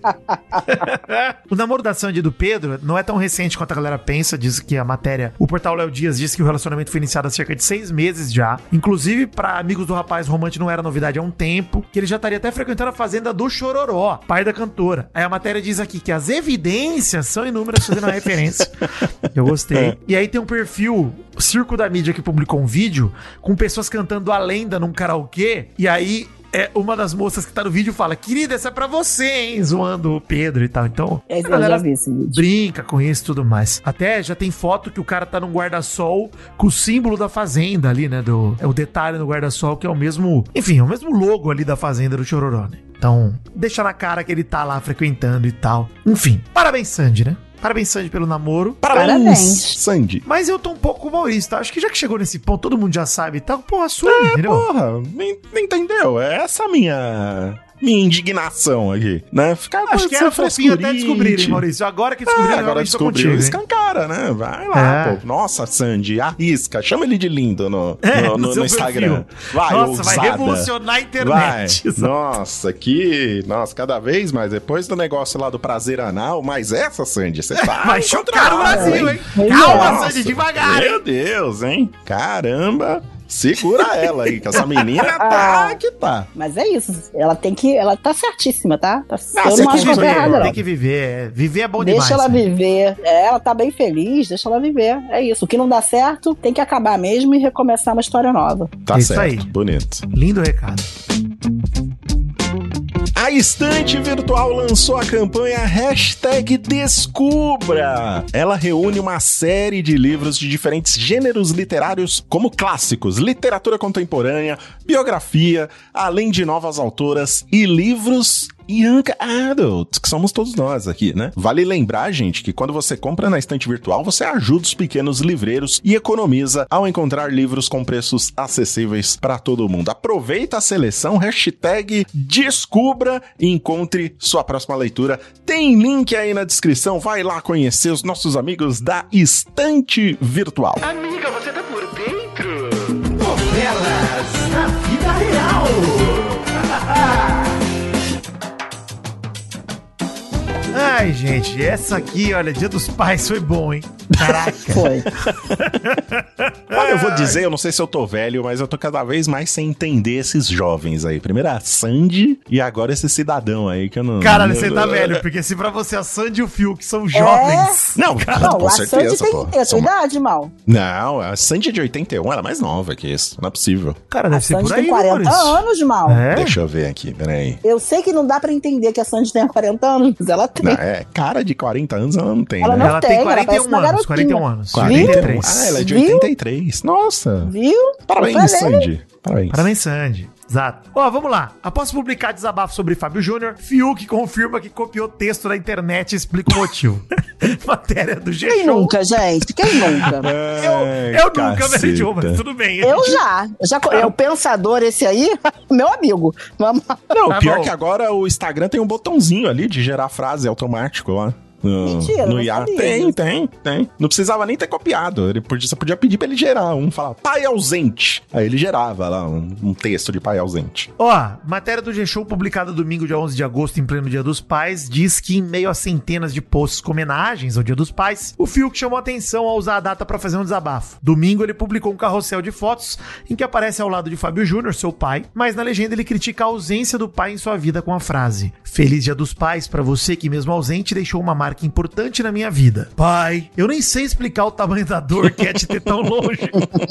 O namoro da Sandy e do Pedro não é tão recente quanto a galera pensa. Diz que a matéria, o portal Léo Dias diz que o relacionamento foi iniciado há cerca de seis meses já. Inclusive, pra amigos do rapaz, romântico não era novidade há um tempo, que ele já estaria até frequentando a fazenda do Chororó, pai da cantora. Aí a matéria diz aqui que as evidências são inúmeras, fazendo a referência. Eu gostei. E aí tem um perfil, Circo da Mídia, que publicou um vídeo com pessoas cantando A Lenda num karaokê, e aí é, uma das moças que tá no vídeo fala: querida, essa é pra você, hein? Zoando o Pedro e tal. Então,
É,
a
eu
galera
já vi esse vídeo.
brinca com isso e tudo mais. Até já tem foto que o cara tá num guarda-sol com o símbolo da fazenda ali, né? Do, é o detalhe no guarda-sol, que é o mesmo... Enfim, é o mesmo logo ali da fazenda do Chororó, né? Então, deixa na cara que ele tá lá frequentando e tal. Enfim, parabéns, Sandy, né? Parabéns, Sandy, pelo namoro.
Parabéns,
Parabéns.
Sandy.
Mas eu tô um pouco com o Maurício, tá? Acho que já que chegou nesse ponto, todo mundo já sabe e tal. Porra, assume,
É,
entendeu?
porra, nem, nem entendeu. É essa a minha... minha indignação aqui, né? Ficar
Acho que era fofinho até descobrirem, Maurício. Agora que descobriram,
Ah, agora
realmente tô
descobriu,
contigo, hein?
escancara, né? Vai lá,
É.
pô. Nossa, Sandy, arrisca. Chama ele de lindo no,
É,
no,
no
no-
seu
no Instagram.
perfil.
Vai,
Nossa, vai
ousada.
revolucionar a
Vai.
internet. Exato.
Nossa, que... Nossa, cada vez mais. Depois do negócio lá do prazer anal, mas essa, Sandy, você tá...
Vai chocar o Brasil, hein?
Pois
Calma,
Nossa,
Sandy, devagar, hein?
Meu Deus, hein? Caramba. Segura ela aí, que essa menina tá que tá.
Mas é isso. Ela tem que. Ela tá certíssima, tá? tá
Ah,
eu
você
não
tem
acho
que
que ela tá
viver,
errada,
Tem
não.
que viver. é. Viver é bom
Deixa
demais.
ela
né?
viver. É, ela tá bem feliz, deixa ela viver. É isso. O que não dá certo tem que acabar mesmo e recomeçar uma história nova.
Tá
Isso
certo,
aí.
bonito.
Lindo recado.
A Estante Virtual lançou a campanha Hashtag Descubra. Ela reúne uma série de livros de diferentes gêneros literários, como clássicos, literatura contemporânea, biografia, além de novas autoras e livros Young Adults, que somos todos nós aqui, né? Vale lembrar, gente, que quando você compra na Estante Virtual, você ajuda os pequenos livreiros e economiza ao encontrar livros com preços acessíveis para todo mundo. Aproveita a seleção, hashtag Descubra e encontre sua próxima leitura. Tem link aí na descrição, vai lá conhecer os nossos amigos da Estante Virtual.
Amiga, você tá por dentro?
Novelas na vida real.
Ai, gente, essa aqui, olha, Dia dos Pais foi bom, hein? Caraca.
Foi.
Olha, eu vou dizer, eu não sei se eu tô velho, mas eu tô cada vez mais sem entender esses jovens aí. Primeiro a Sandy e agora esse cidadão aí que eu não...
Cara,
não-
você tá velho, porque se pra você a Sandy e o Phil, que são jovens...
Não, cara,
Não,
com
a Sandy
certeza,
tem,
pô.
tem a
São-
sua idade, mal.
Não, a Sandy é de oitenta e um, ela é mais nova que isso. Não é possível.
Cara,
A
deve ser
Sandy
por aí,
tem quarenta
Maurício.
anos, mal.
É?
Deixa eu ver aqui, peraí.
Eu sei que não dá pra entender que a Sandy tem quarenta anos, mas ela tem.
Não, é, cara de quarenta anos ela não tem,
Ela
né?
não
Ela
tem,
tem
ela
quarenta e
parece
um
uma
anos,
garotinha.
quarenta e um anos.
quarenta e um.
quarenta e três.
Ah, ela é de
Viu?
oitenta e três. Nossa.
Viu?
Parabéns,
Eu falei.
Sandy. Parabéns.
Parabéns, Sandy. Exato. Ó, vamos lá. Após publicar desabafo sobre Fábio Júnior, Fiuk confirma que copiou texto da internet e explica o motivo. Matéria do
Quem
G-Show.
nunca, gente? Quem nunca?
Eu, eu nunca,
caceta.
Mary Jo, mas tudo bem.
Eu já. Eu já co- é o pensador esse aí, meu amigo. Vamos lá.
Não,
Tá
pior
bom.
que agora o Instagram tem um botãozinho ali de gerar frase automático lá. No,
Mentira,
no
não
I A.
sabia
Tem,
disso.
tem, tem. Não precisava nem ter copiado. Ele podia, você podia pedir pra ele gerar um, falar pai ausente. Aí ele gerava lá um, um texto de pai ausente.
Ó, matéria do G-Show publicada domingo, dia onze de agosto, em pleno Dia dos Pais, diz que em meio a centenas de posts com homenagens ao Dia dos Pais, o Fiuk chamou atenção ao usar a data pra fazer um desabafo. Domingo ele publicou um carrossel de fotos em que aparece ao lado de Fábio Júnior, seu pai, mas na legenda ele critica a ausência do pai em sua vida com a frase: Feliz Dia dos Pais pra você que mesmo ausente deixou uma marca importante na minha vida. Pai, eu nem sei explicar o tamanho da dor que é te ter tão longe.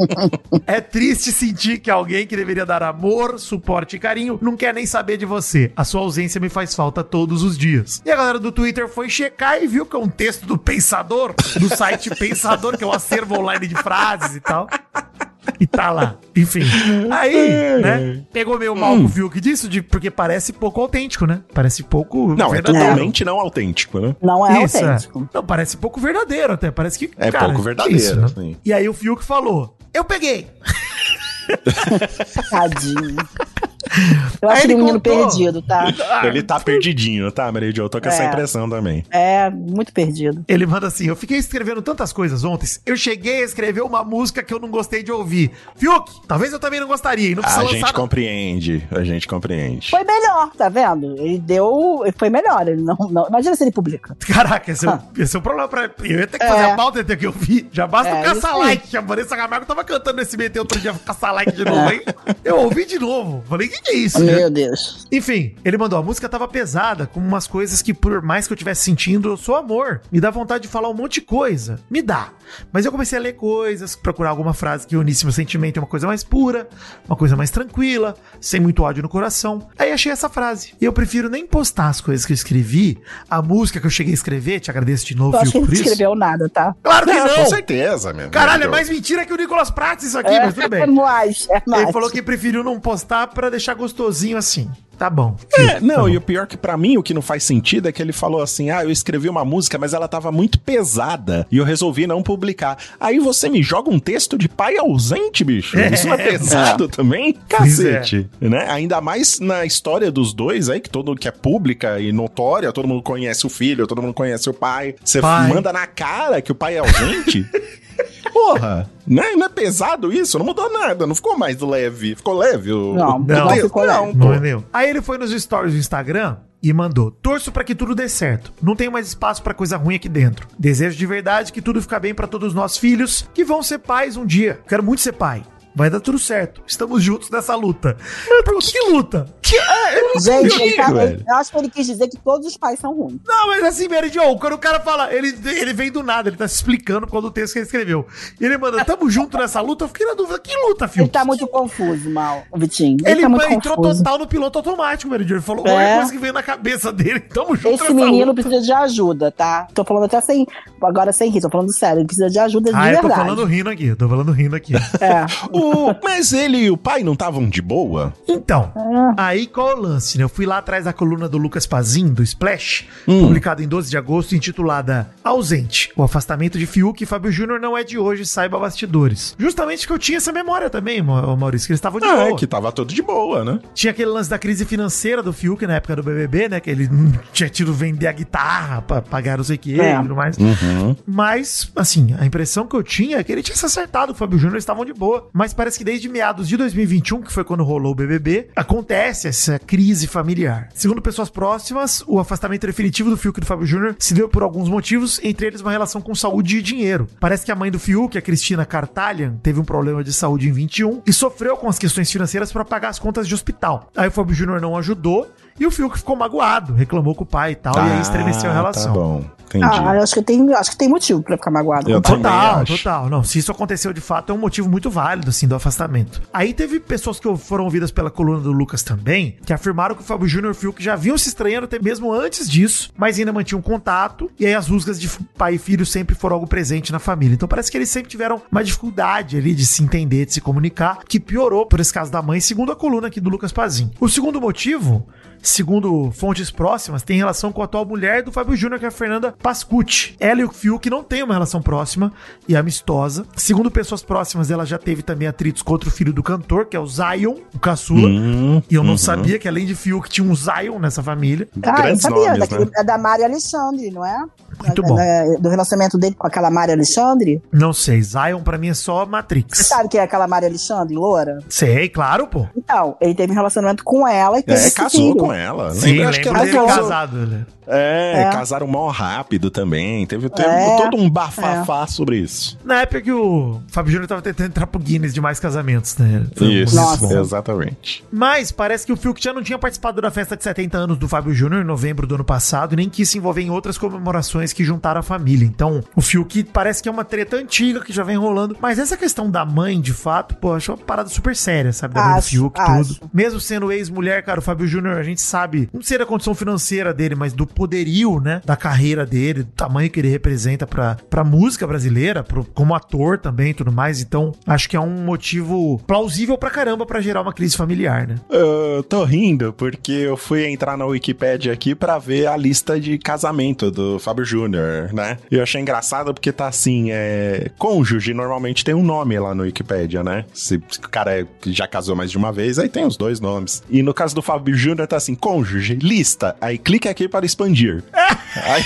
É triste sentir que alguém que deveria dar amor, suporte e carinho não quer nem saber de você. A sua ausência me faz falta todos os dias. E a galera do Twitter foi checar e viu que é um texto do Pensador, do site Pensador, que é um acervo online de frases e tal. E tá lá. Enfim. Aí, né? Pegou meio mal com o Fiuk disso, de, porque parece pouco autêntico, né? Parece pouco
Não, é
verdadeiro.
totalmente não autêntico, né?
Não é
Isso,
autêntico.
Não, parece pouco verdadeiro até. Parece que.
É
cara,
pouco
que
verdadeiro,
isso, né?
assim.
E aí o Fiuk falou: Eu peguei.
Tadinho. Eu acho
Aí
ele
ele
um menino
contou.
perdido, tá?
Ele tá perdidinho, tá, Mary Jo? Eu tô com essa
É.
impressão também.
É, muito perdido.
Ele manda assim: eu fiquei escrevendo tantas coisas ontem. Eu cheguei a escrever uma música que eu não gostei de ouvir. Fiuk, talvez eu também não gostaria. E não precisa
A
lançar.
gente
não.
compreende, a gente compreende.
Foi melhor, tá vendo? Ele deu. Foi melhor. Ele não, não... Imagina se ele publica.
Caraca, esse é, o, esse é o problema pra. Eu ia ter que fazer
É.
a pauta e ter que ouvir. Já basta
É,
o caça
isso aí.
like. A Vanessa Camargo tava cantando nesse B T outro dia, caça like de novo, hein? Eu ouvi de novo. Falei, o que, que é isso? né?
Meu Deus.
Enfim, ele mandou, a música tava pesada, com umas coisas que por mais que eu estivesse sentindo, eu sou amor. Me dá vontade de falar um monte de coisa. Me dá. Mas eu comecei a ler coisas, procurar alguma frase que unisse meu sentimento em uma coisa mais pura, uma coisa mais tranquila, sem muito ódio no coração. Aí achei essa frase. E eu prefiro nem postar as coisas que eu escrevi, a música que eu cheguei a escrever, te agradeço de novo,
Eu acho que
Fiuk,
ele
por
não
isso.
escreveu nada, tá?
Claro que
Não,
não!
com certeza, meu.
Caralho, é
Mary Jo.
mais mentira que o Nicolas Prates isso aqui,
É,
mas tudo bem.
é mais, é mais.
Ele falou que preferiu não postar pra deixar gostosinho assim. Tá bom.
É, não,
Tá bom.
e o pior que pra mim o que não faz sentido é que ele falou assim: ah, eu escrevi uma música, mas ela tava muito pesada e eu resolvi não publicar. Aí você me joga um texto de pai ausente, bicho.
É,
Isso não é pesado também?
Pois é.
Cacete. Né? Ainda mais na história dos dois aí, que todo que é pública e notória, todo mundo conhece o filho, todo mundo conhece o pai. Você
Pai.
manda na cara que o pai é ausente? Porra, né? Não é pesado isso? Não mudou nada, não ficou mais leve. Ficou leve o,
Não,
o
não
texto?
ficou
Não,
leve.
pô.
Não é meu. Aí ele foi nos stories do Instagram e mandou: torço pra que tudo dê certo. Não tenho mais espaço pra coisa ruim aqui dentro. Desejo de verdade que tudo fica bem pra todos os nossos filhos que vão ser pais um dia. Quero muito ser pai. Vai dar tudo certo. Estamos juntos nessa luta. Por que luta? Que...
Gente,
Que
ele tá-
velho?
eu acho que ele quis dizer que todos os pais são ruins.
Não, mas assim, Mary Jo, quando o cara fala, ele, ele vem do nada, ele tá se explicando por causa do texto que ele escreveu. E ele manda, tamo junto nessa luta. Eu fiquei na dúvida, que luta, filho?
Ele tá muito confuso, Mal, o Vitinho. Ele,
Ele
tá muito
entrou
confuso.
total no piloto automático, Mary Jo. Ele falou
É.
qualquer coisa que veio na cabeça dele. Tamo junto
Esse menino precisa de ajuda, tá? Tô falando até sem. Agora sem rir, tô falando sério. Ele precisa de ajuda de
Ah, eu tô
verdade.
falando rindo aqui, eu tô falando rindo aqui.
É.
O- mas ele e o pai não estavam de boa?
Então,
É.
aí qual é o lance, né? Eu fui lá atrás da coluna do Lucas Pazin, do Splash,
Hum.
publicada em doze de agosto, intitulada Ausente. O afastamento de Fiuk e Fábio Júnior não é de hoje, saiba bastidores. Justamente que eu tinha essa memória também, Ma- Maurício, que eles estavam de
Ah,
boa.
é que tava tudo de boa, né?
Tinha aquele lance da crise financeira do Fiuk na época do B B B, né? Que ele hum, tinha tido vender a guitarra pra pagar não sei o que
É.
e tudo mais.
Uhum.
Mas, assim, a impressão que eu tinha é que ele tinha se acertado, o Fábio Júnior estavam de boa. Mas parece que desde meados de dois mil e vinte e um, que foi quando rolou o B B B, acontece essa crise familiar. Segundo pessoas próximas, o afastamento definitivo do Fiuk e do Fábio Júnior se deu por alguns motivos, entre eles uma relação com saúde e dinheiro. Parece que a mãe do Fiuk, a Cristina Kartalhan, teve um problema de saúde em vinte e um e sofreu com as questões financeiras para pagar as contas de hospital. Aí o Fábio Júnior não ajudou e o Fiuk ficou magoado, reclamou com o pai e tal, e aí estremeceu a relação.
Tá bom, entendi.
Ah, eu acho que tem, acho que tem motivo pra ficar magoado.
Eu também
Total,
acho.
total. Não, se isso aconteceu de fato, é um motivo muito válido, assim, do afastamento. Aí teve pessoas que foram ouvidas pela coluna do Lucas também, que afirmaram que o Fábio Júnior e o Fiuk já vinham se estranhando até mesmo antes disso, mas ainda mantinham contato, e aí as rusgas de pai e filho sempre foram algo presente na família. Então parece que eles sempre tiveram uma dificuldade ali de se entender, de se comunicar, que piorou por esse caso da mãe, segundo a coluna aqui do Lucas Pazin. O segundo motivo, segundo fontes próximas, tem relação com a atual mulher do Fábio Júnior, que é a Fernanda Pascucci. Ela e o Fiuk não têm uma relação próxima e amistosa. Segundo pessoas próximas, ela já teve também atritos contra o filho do cantor, que é o Zion, o caçula.
Hum,
E eu não
uhum.
sabia que além de Fiuk tinha um Zion nessa família.
Ah, eu
Grandes
sabia,
nomes,
daquele-
né?
é da Mari Alexandre, não é?
Muito
É,
bom.
é, do relacionamento dele com aquela Mari Alexandre.
Não sei, Zion pra mim é só
Você
Matrix.
sabe quem é aquela Mari Alexandre, loura?
Sei, claro, pô.
Então, ele teve um relacionamento com ela e teve
É,
esse
casou
filho.
com ela.
Sim,
Lembra? Acho que
lembro
ela
dele
casou-
casado. Né?
É,
É.
casaram mó rápido também. Teve, teve
É.
todo um bafafá sobre isso.
Na época que o Fábio Júnior tava tentando entrar pro Guinness de mais casamentos, né? Foi um
Isso,
Nossa.
bom.
exatamente.
Mas parece que o Fiuk já não tinha participado da festa de setenta anos do Fábio Júnior em novembro do ano passado, e nem quis se envolver em outras comemorações que juntaram a família. Então, o Fiuk parece que é uma treta antiga que já vem rolando. Mas essa questão da mãe, de fato, pô, acho uma parada super séria, sabe? Da mãe do
Acho,
Fiuk,
acho.
tudo. Mesmo sendo ex-mulher, cara, o Fábio Júnior, a gente sabe, não sei da condição financeira dele, mas do poderio, né, da carreira dele, do tamanho que ele representa pra, pra música brasileira, pro, como ator também e tudo mais. Então, acho que é um motivo plausível pra caramba pra gerar uma crise familiar, né?
Eu tô rindo porque eu fui entrar na Wikipédia aqui pra ver a lista de casamento do Fábio Júnior, né? E eu achei engraçado porque tá assim, é... cônjuge normalmente tem um nome lá no Wikipédia, né? Se o cara já casou mais de uma vez, aí tem os dois nomes. E no caso do Fábio Júnior tá assim, cônjuge, lista. Aí clique aqui para expandir. Aí...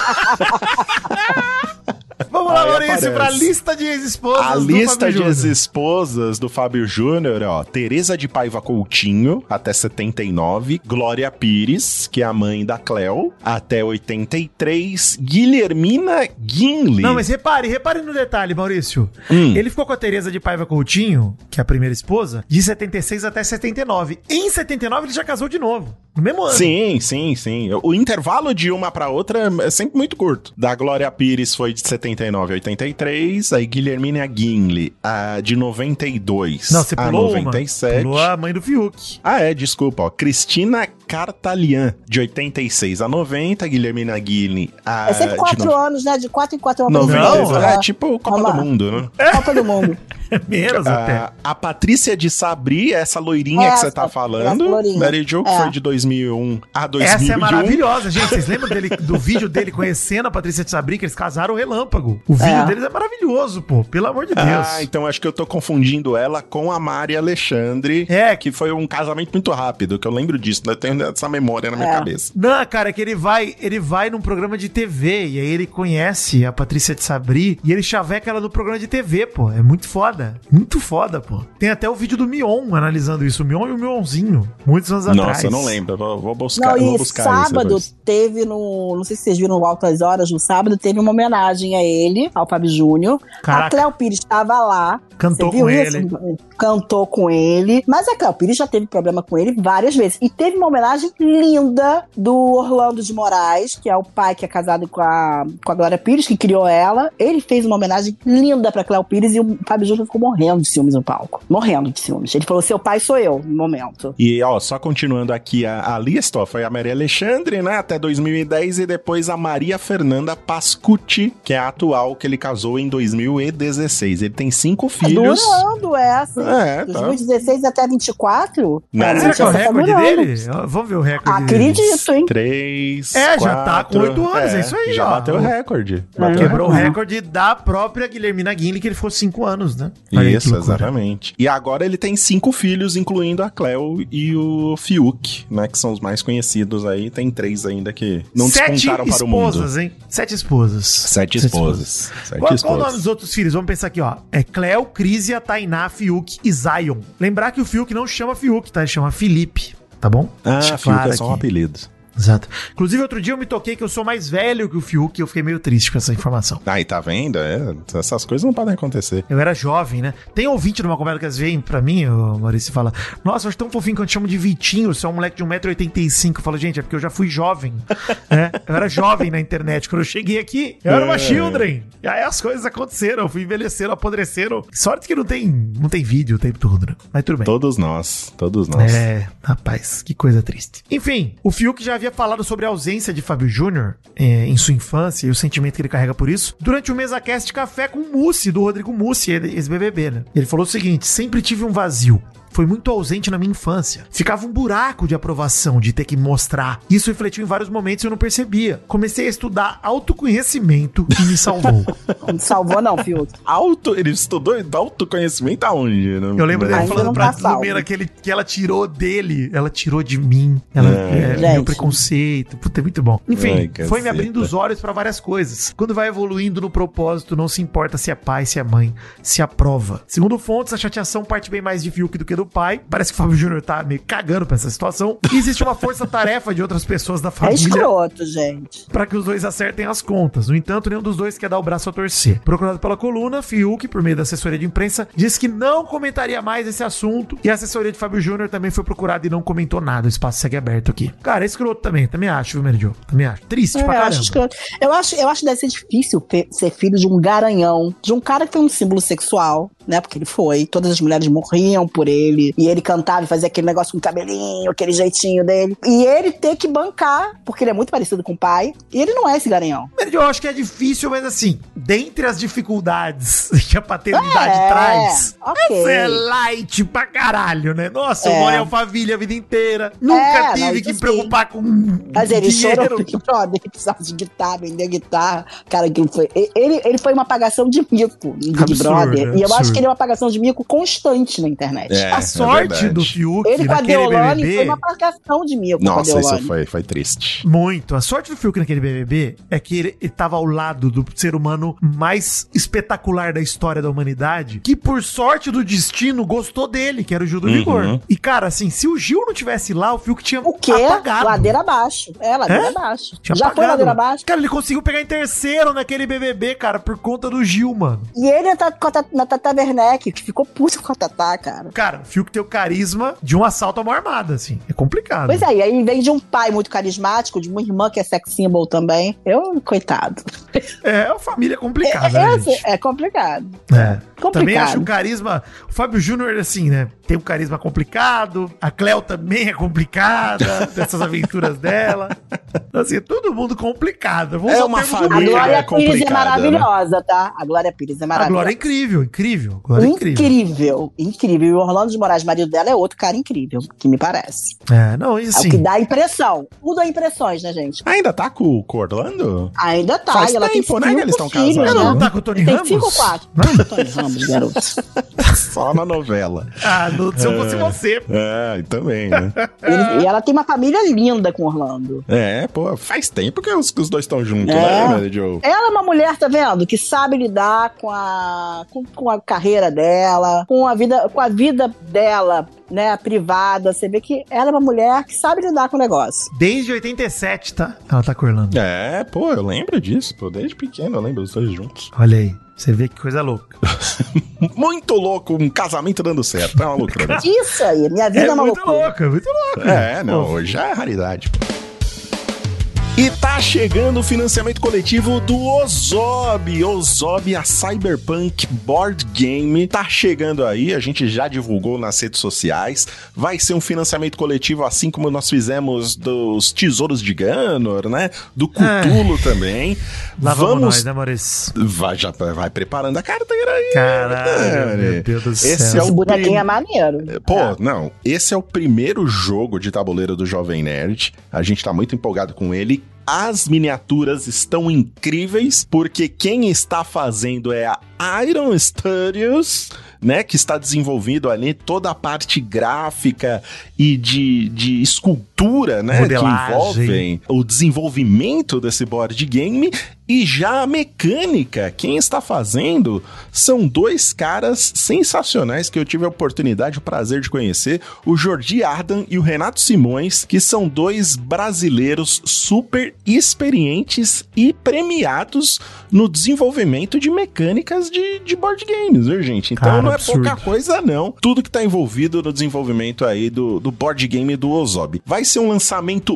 Vamos lá,
Aí
Maurício,
aparece.
pra lista de ex-esposas
A
do
lista
Fábio
de
Júnior.
ex-esposas do Fábio Júnior, ó. Tereza de Paiva Coutinho, até setenta e nove. Glória Pires, que é a mãe da Cleo, até oitenta e três. Guilhermina Guinle.
Não, mas repare, repare no detalhe, Maurício.
Hum.
Ele ficou com a Tereza de Paiva Coutinho, que é a primeira esposa, de setenta e seis até setenta e nove. Em setenta e nove ele já casou de novo, no mesmo ano.
Sim, sim, sim. O intervalo de uma pra outra é sempre muito curto. Da Glória Pires foi de setenta e nove a oitenta e três, aí Guilhermina Guinle, a de noventa e dois
Não, você
a
pulou
noventa e sete.
uma. Pulou a mãe do Fiuk.
Ah, é, desculpa, ó. Cristina Cartalian, de oitenta e seis a noventa, Guilhermina Guinle, a
É sempre quatro
de no...
anos, né? De quatro em quatro anos.
noventa e dois.
Não,
É tipo Copa
Vamos
do
lá.
Mundo, né?
Copa do Mundo.
Menos até.
A, a Patrícia de Sabri, essa loirinha que
Essa,
você tá falando,
essa loirinha.
Mary Jo, que
É.
foi de dois mil e um a dois mil e um.
Essa é maravilhosa, gente. Vocês lembram dele, do vídeo dele conhecendo a Patrícia de Sabri, que eles casaram relâmpago? O vídeo
É.
deles é maravilhoso, pô. Pelo amor de Deus.
Ah, então acho que eu tô confundindo ela com a Mari Alexandre,
É.
que foi um casamento muito rápido, que eu lembro disso, né? Eu tenho essa memória na minha
É.
cabeça.
Não, cara, é que ele vai, ele vai num programa de T V e aí ele conhece a Patrícia de Sabri e ele chaveca ela no programa de T V, pô. É muito foda. Muito foda, pô. Tem até o vídeo do Mion analisando isso. O Mion e o Mionzinho. Muitos anos atrás.
Nossa, eu não lembro, eu vou, vou buscar,
Não,
eu vou
e
buscar
sábado
isso depois.
teve no. Não sei se vocês viram no Altas Horas, no sábado, teve uma homenagem a ele, ao Fábio Júnior.
Caraca.
A Cléo Pires estava lá.
Cantou
Você viu
com
isso?
ele.
Cantou com ele. Mas a Cléo Pires já teve problema com ele várias vezes. E teve uma homenagem linda do Orlando de Moraes, que é o pai que é casado com a, com a Glória Pires, que criou ela. Ele fez uma homenagem linda pra Cléo Pires e o Fábio Júnior ficou morrendo de ciúmes no palco. Morrendo de ciúmes. Ele falou: seu pai sou eu, no momento.
E, ó, só continuando aqui a, a lista, ó, foi a Maria Alexandre, né, até dois mil e dez, e depois a Maria Fernanda Pascucci, que é a atual, que ele casou em dois mil e dezesseis. Ele tem cinco filhos.
Durando essa.
É, tá.
dois mil e dezesseis até vinte e quatro.
Né?
realmente
Será que é o
essa tá
recorde
durando.
dele? Ó, Vamos ver o recorde dele.
Acredito, hein?
Três,
É, já
quatro,
tá com oito anos, é isso aí,
Já
ó.
bateu o recorde. Bateu
Quebrou o
Uhum.
recorde da própria Guilhermina Guinle, que ele ficou cinco anos, né? Olha aí que
Isso,
loucura.
exatamente. E agora ele tem cinco filhos, incluindo a Cleo e o Fiuk, né? Que são os mais conhecidos aí. Tem três ainda que não
Sete
despontaram para o mundo.
esposas, hein? Sete esposas.
Sete esposas. Sete
Qual, qual o
esposas.
nome dos outros filhos? Vamos pensar aqui, ó. É Cleo, Crisia, Tainá, Fiuk e Zion. Lembrar que o Fiuk não chama Fiuk, tá? Ele chama Felipe, tá bom?
Ah,
Deixa
Fiuk
claro
é só um
aqui.
apelido.
Exato. Inclusive, outro dia eu me toquei que eu sou mais velho que o Fiuk e eu fiquei meio triste com essa informação.
Aí, tá vendo? É, essas coisas não podem acontecer.
Eu era jovem, né? Tem ouvinte numa conversa que às vezes vem pra mim, o Maurício, e fala: nossa, eu acho tão fofinho que eu te chamo de Vitinho, você é um moleque de um metro e oitenta e cinco. Eu falo: gente, é porque eu já fui jovem. né? Eu era jovem na internet. Quando eu cheguei aqui, eu era uma
É.
children. E aí as coisas aconteceram, eu fui envelhecendo, apodreceram. Sorte que não tem, não tem vídeo o tempo todo, né? Mas tudo bem.
Todos nós. Todos nós.
É, rapaz, que coisa triste. Enfim, o Fiuk já havia falado sobre a ausência de Fábio Júnior é, em sua infância e o sentimento que ele carrega por isso durante o MesaCast Café com Mussi, do Rodrigo Mussi, ex-B B B, né? Ele falou o seguinte: sempre tive um vazio. Foi muito ausente na minha infância. Ficava um buraco de aprovação, de ter que mostrar. Isso refletiu em vários momentos e eu não percebia. Comecei a estudar autoconhecimento e me salvou.
Não salvou, não, Fiuk.
Auto, ele estudou autoconhecimento aonde? Né?
Eu lembro dele
Ainda
falando
não
pra
tá salvo.
Lumena que, ele, que ela tirou dele, ela tirou de mim, ela
É.
é,
Gente.
meu preconceito. Puta, é muito bom. Enfim,
Ai,
foi me
caceta.
abrindo os olhos pra várias coisas. Quando vai evoluindo no propósito, não se importa se é pai, se é mãe, se aprova. Segundo fontes, a chateação parte bem mais de Fiuk do que do pai. Parece que o Fábio Júnior tá meio cagando pra essa situação. E existe uma força-tarefa de outras pessoas da
É
família
escroto, gente.
para que os dois acertem as contas. No entanto, nenhum dos dois quer dar o braço a torcer. Procurado pela coluna, Fiuk, por meio da assessoria de imprensa, disse que não comentaria mais esse assunto. E a assessoria de Fábio Júnior também foi procurada e não comentou nada. O espaço segue aberto aqui. Cara, é escroto também. Também acho, viu, Mary Jo? Também acho. Triste
É,
pra
eu,
caramba.
acho escroto. eu, acho, eu acho que deve ser difícil fe- ser filho de um garanhão, de um cara que foi um símbolo sexual, né? Porque ele foi, todas as mulheres morriam por ele, e ele cantava e fazia aquele negócio com o cabelinho, aquele jeitinho dele. E ele ter que bancar, porque ele é muito parecido com o pai, e ele não é esse garanhão.
Eu acho que é difícil, mas assim, dentre as dificuldades que a paternidade
É,
traz,
ok.
essa é light pra caralho, né? Nossa, eu
É.
moro em Alphaville a vida inteira, nunca
É,
tive
mas
que me
assim,
preocupar com
Mas ele
dinheiro.
chorou porque, brother, ele precisava de guitarra, vender guitarra. Cara, que foi. Ele, ele foi uma apagação de mico no Big
Absurdo,
Brother. E eu
absurdo.
acho que ele é uma apagação de mico constante na internet.
É,
A
é
sorte
verdade.
do Fiuk
Ele com a
naquele
Deolane
B B B...
foi uma apagação de mico.
Nossa,
com a
isso
Deolane.
foi, foi triste.
Muito. A sorte do Fiuk naquele B B B é que ele, ele tava ao lado do ser humano mais espetacular da história da humanidade, que por sorte do destino gostou dele, que era o Gil do
Uhum.
Vigor. E cara, assim, se o Gil não tivesse lá, o Fiuk tinha
O quê?
apagado.
Ladeira abaixo. É, ladeira
É?
abaixo.
Tinha
Já foi
apagado.
ladeira abaixo?
Cara, ele conseguiu pegar em terceiro naquele B B B, cara, por conta do Gil, mano.
E ele tá com a Tata- na Tata Werneck, que ficou puto com a Tata, cara.
Cara, o Fiuk tem o carisma de um assalto à mão armada, assim. É complicado.
Pois é, e aí vem de um pai muito carismático, de uma irmã que é sex symbol também. Eu, coitado.
É, uma família complicada,
É,
né,
esse-
gente?
é complicado.
É.
Complicado.
Também acho um carisma. O Fábio Júnior, assim, né? Tem um carisma complicado. A Cleo também é complicada. Dessas aventuras dela. Assim, é todo mundo complicado. Vamos
É
usar o
uma
termo
família.
A
jurídico.
Glória
é
Pires é
complicada,
maravilhosa, tá? A Glória Pires é
A
maravilhosa.
Glória é incrível, incrível. A Glória é incrível.
Incrível, incrível. E o Orlando de Moraes, marido dela, é outro cara incrível, que me parece.
É, não, e
É o
assim.
que dá impressão. Tudo é impressões, né, gente?
Ainda tá com, com o Orlando?
Ainda tá.
Faz
e ela
tempo,
tem
né,
cinco
que eles estão
filhos,
casados,
Ela
né?
não tá com o Tony
Tem
Ramos?
cinco ou quatro.
Não?
Tony Ramos, garoto.
Só na novela.
Ah, no, se eu fosse você.
É, e também, né?
Ele- e ela tem uma família linda com o Orlando.
É, pô, faz tempo que os, que os dois estão juntos,
É.
né, Mary Jo?
Ela é uma mulher, tá vendo? Que sabe lidar com a, com, com a carreira dela, com a vida, com a vida dela, né, privada. Você vê que ela é uma mulher que sabe lidar com o negócio.
Desde oitenta e sete, tá? Ela tá com o Orlando.
É, pô, eu lembro disso, pô, desde pequeno eu lembro dos dois juntos.
Olha aí. Você vê que coisa louca.
Muito louco, um casamento dando certo, é uma loucura.
Isso aí, minha vida é,
É
uma
muito
loucura.
louca, muito louca.
É, não, hoje é raridade. E tá chegando o financiamento coletivo do Ozob. Ozob, a Cyberpunk Board Game. Tá chegando aí, a gente já divulgou nas redes sociais. Vai ser um financiamento coletivo, assim como nós fizemos dos Tesouros de Ganor, né? Do Cthulhu também.
Lá vamos
Vamos...
nós, né, Maurício?
Vai, já vai preparando a carteira aí.
Caralho,
né?
meu Deus do
Esse
céu.
é o
Esse bonequinho
prim-
é maneiro.
Pô,
É.
não, esse é o primeiro jogo de tabuleiro do Jovem Nerd. A gente tá muito empolgado com ele. As miniaturas estão incríveis, porque quem está fazendo é a Iron Studios, né? Que está desenvolvendo ali toda a parte gráfica e de, de escultura, né?
Modelagem.
Que envolvem o desenvolvimento desse board game. E já a mecânica, quem está fazendo são dois caras sensacionais que eu tive a oportunidade, o prazer de conhecer, o Jordi Ardan e o Renato Simões, que são dois brasileiros super experientes e premiados no desenvolvimento de mecânicas de, de board games, viu, gente? Então
Cara,
não é
absurdo.
pouca coisa, não. Tudo que tá envolvido no desenvolvimento aí do, do board game do Ozob. Vai ser um lançamento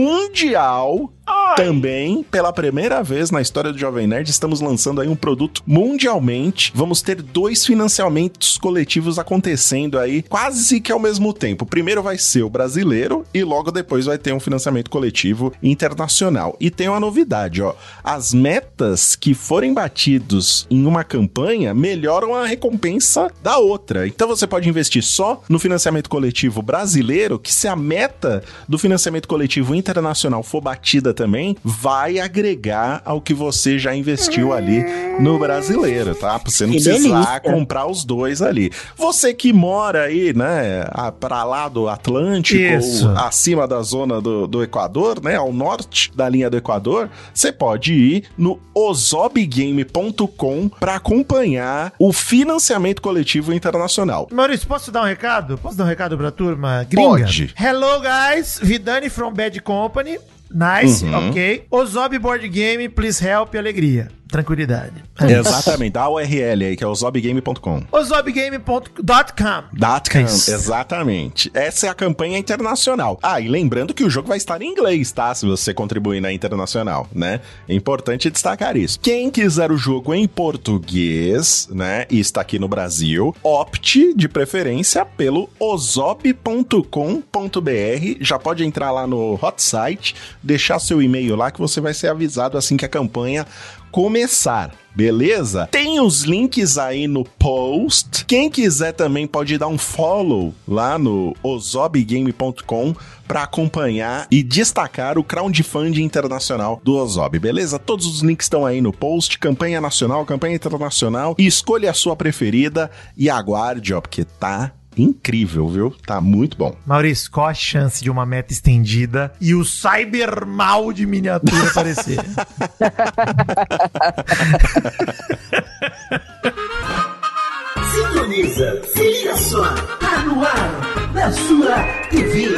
mundial. Também, pela primeira vez na história do Jovem Nerd, estamos lançando aí um produto mundialmente. Vamos ter dois financiamentos coletivos acontecendo aí quase que ao mesmo tempo. O primeiro vai ser o brasileiro e logo depois vai ter um financiamento coletivo internacional. E tem uma novidade, ó. As metas que forem batidos em uma campanha melhoram a recompensa da outra. Então você pode investir só no financiamento coletivo brasileiro, que se a meta do financiamento coletivo internacional for batida também, vai agregar ao que você já investiu ali no brasileiro, tá? Pra você não
Que
precisar
delícia.
comprar os dois ali. Você que mora aí, né, a- pra lá do Atlântico,
Isso.
ou acima da zona do, do Equador, né, ao norte da linha do Equador, você pode ir no ozobgame ponto com pra acompanhar o financiamento coletivo internacional.
Maurício, posso dar um recado? Posso dar um recado pra turma gringa?
Pode.
Hello, guys. Vidani from Bad Company. Nice,
Uhum.
ok. Ozob Board Game, please help e alegria. tranquilidade.
Exatamente, dá a U R L aí, que é o zobgame ponto com.
Ozobgame ponto com.
.com, exatamente. Essa é a campanha internacional. Ah, e lembrando que o jogo vai estar em inglês, tá? Se você contribuir na internacional, né? É importante destacar isso. Quem quiser o jogo em português, né, e está aqui no Brasil, opte de preferência pelo ozob ponto com ponto b r. Já pode entrar lá no hot site, deixar seu e-mail lá que você vai ser avisado assim que a campanha começar, beleza? Tem os links aí no post. Quem quiser também pode dar um follow lá no ozobgame ponto com para acompanhar e destacar o crowdfunding internacional do Ozob, beleza? Todos os links estão aí no post, campanha nacional, campanha internacional, e escolha a sua preferida e aguarde, ó, porque tá incrível, viu? Tá muito bom.
Maurício, qual a chance de uma meta estendida e o Cybermal de miniatura aparecer?
Sintoniza, se liga só, tá no ar, na sua T V.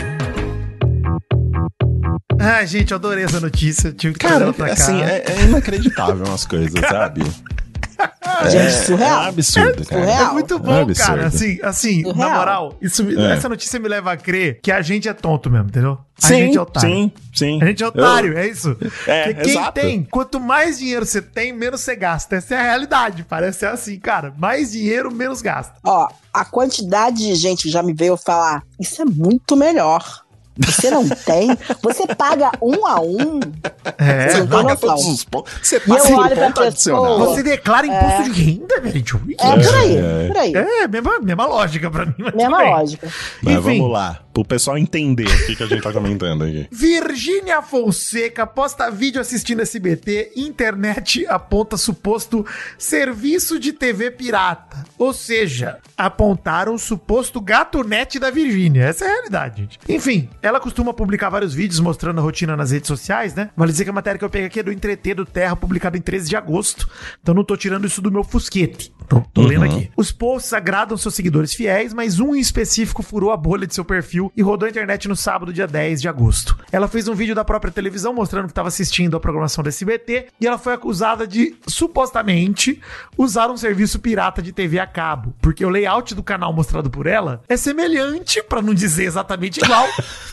Ah, gente, eu adorei essa notícia. Eu tive que trazer
Cara,
ela pra
assim,
cá.
é, é inacreditável umas coisas, sabe?
Gente, surreal.
É absurdo, cara.
Surreal.
É muito
É
bom,
absurdo.
cara. Assim, assim na
Surreal.
moral, isso, me-
É.
essa notícia me leva a crer que a gente é tonto mesmo, entendeu? A
Sim,
gente é otário.
sim, sim.
A gente é otário, é isso?
É,
Porque quem
exato.
tem, quanto mais dinheiro você tem, menos você gasta. Essa é a realidade. Parece ser assim, cara. Mais dinheiro, menos gasta.
Ó, a quantidade de gente que já me veio falar, isso é muito melhor. Você não tem? Você paga um a um?
É.
Você não tem
Paga
noção.
todos os pontos. Você
eu
passa
olho
no
pra
ponto adicional.
pessoa-
Você declara imposto de renda, Mary Jo?
É por aí,
É.
por aí.
É, mesma, mesma lógica pra mim. mas
Mesma
tudo bem.
lógica.
Mas
Enfim.
vamos lá, pro pessoal entender o que, que a gente tá comentando aqui.
Virgínia Fonseca posta vídeo assistindo S B T, internet aponta suposto serviço de T V pirata. Ou seja, apontaram o suposto gatunete da Virgínia. Essa é a realidade, gente. Enfim, ela costuma publicar vários vídeos mostrando a rotina nas redes sociais, né? Vale dizer que a matéria que eu peguei aqui é do Entreter do Terra, publicado em treze de agosto. Então não tô tirando isso do meu fusquete. Tô, tô lendo aqui. Os posts agradam seus seguidores fiéis, mas um em específico furou a bolha de seu perfil e rodou a internet no sábado, dia dez de agosto. Ela fez um vídeo da própria televisão mostrando que estava assistindo a programação do S B T e ela foi acusada de, supostamente, usar um serviço pirata de T V a cabo, porque o layout do canal mostrado por ela é semelhante, pra não dizer exatamente igual,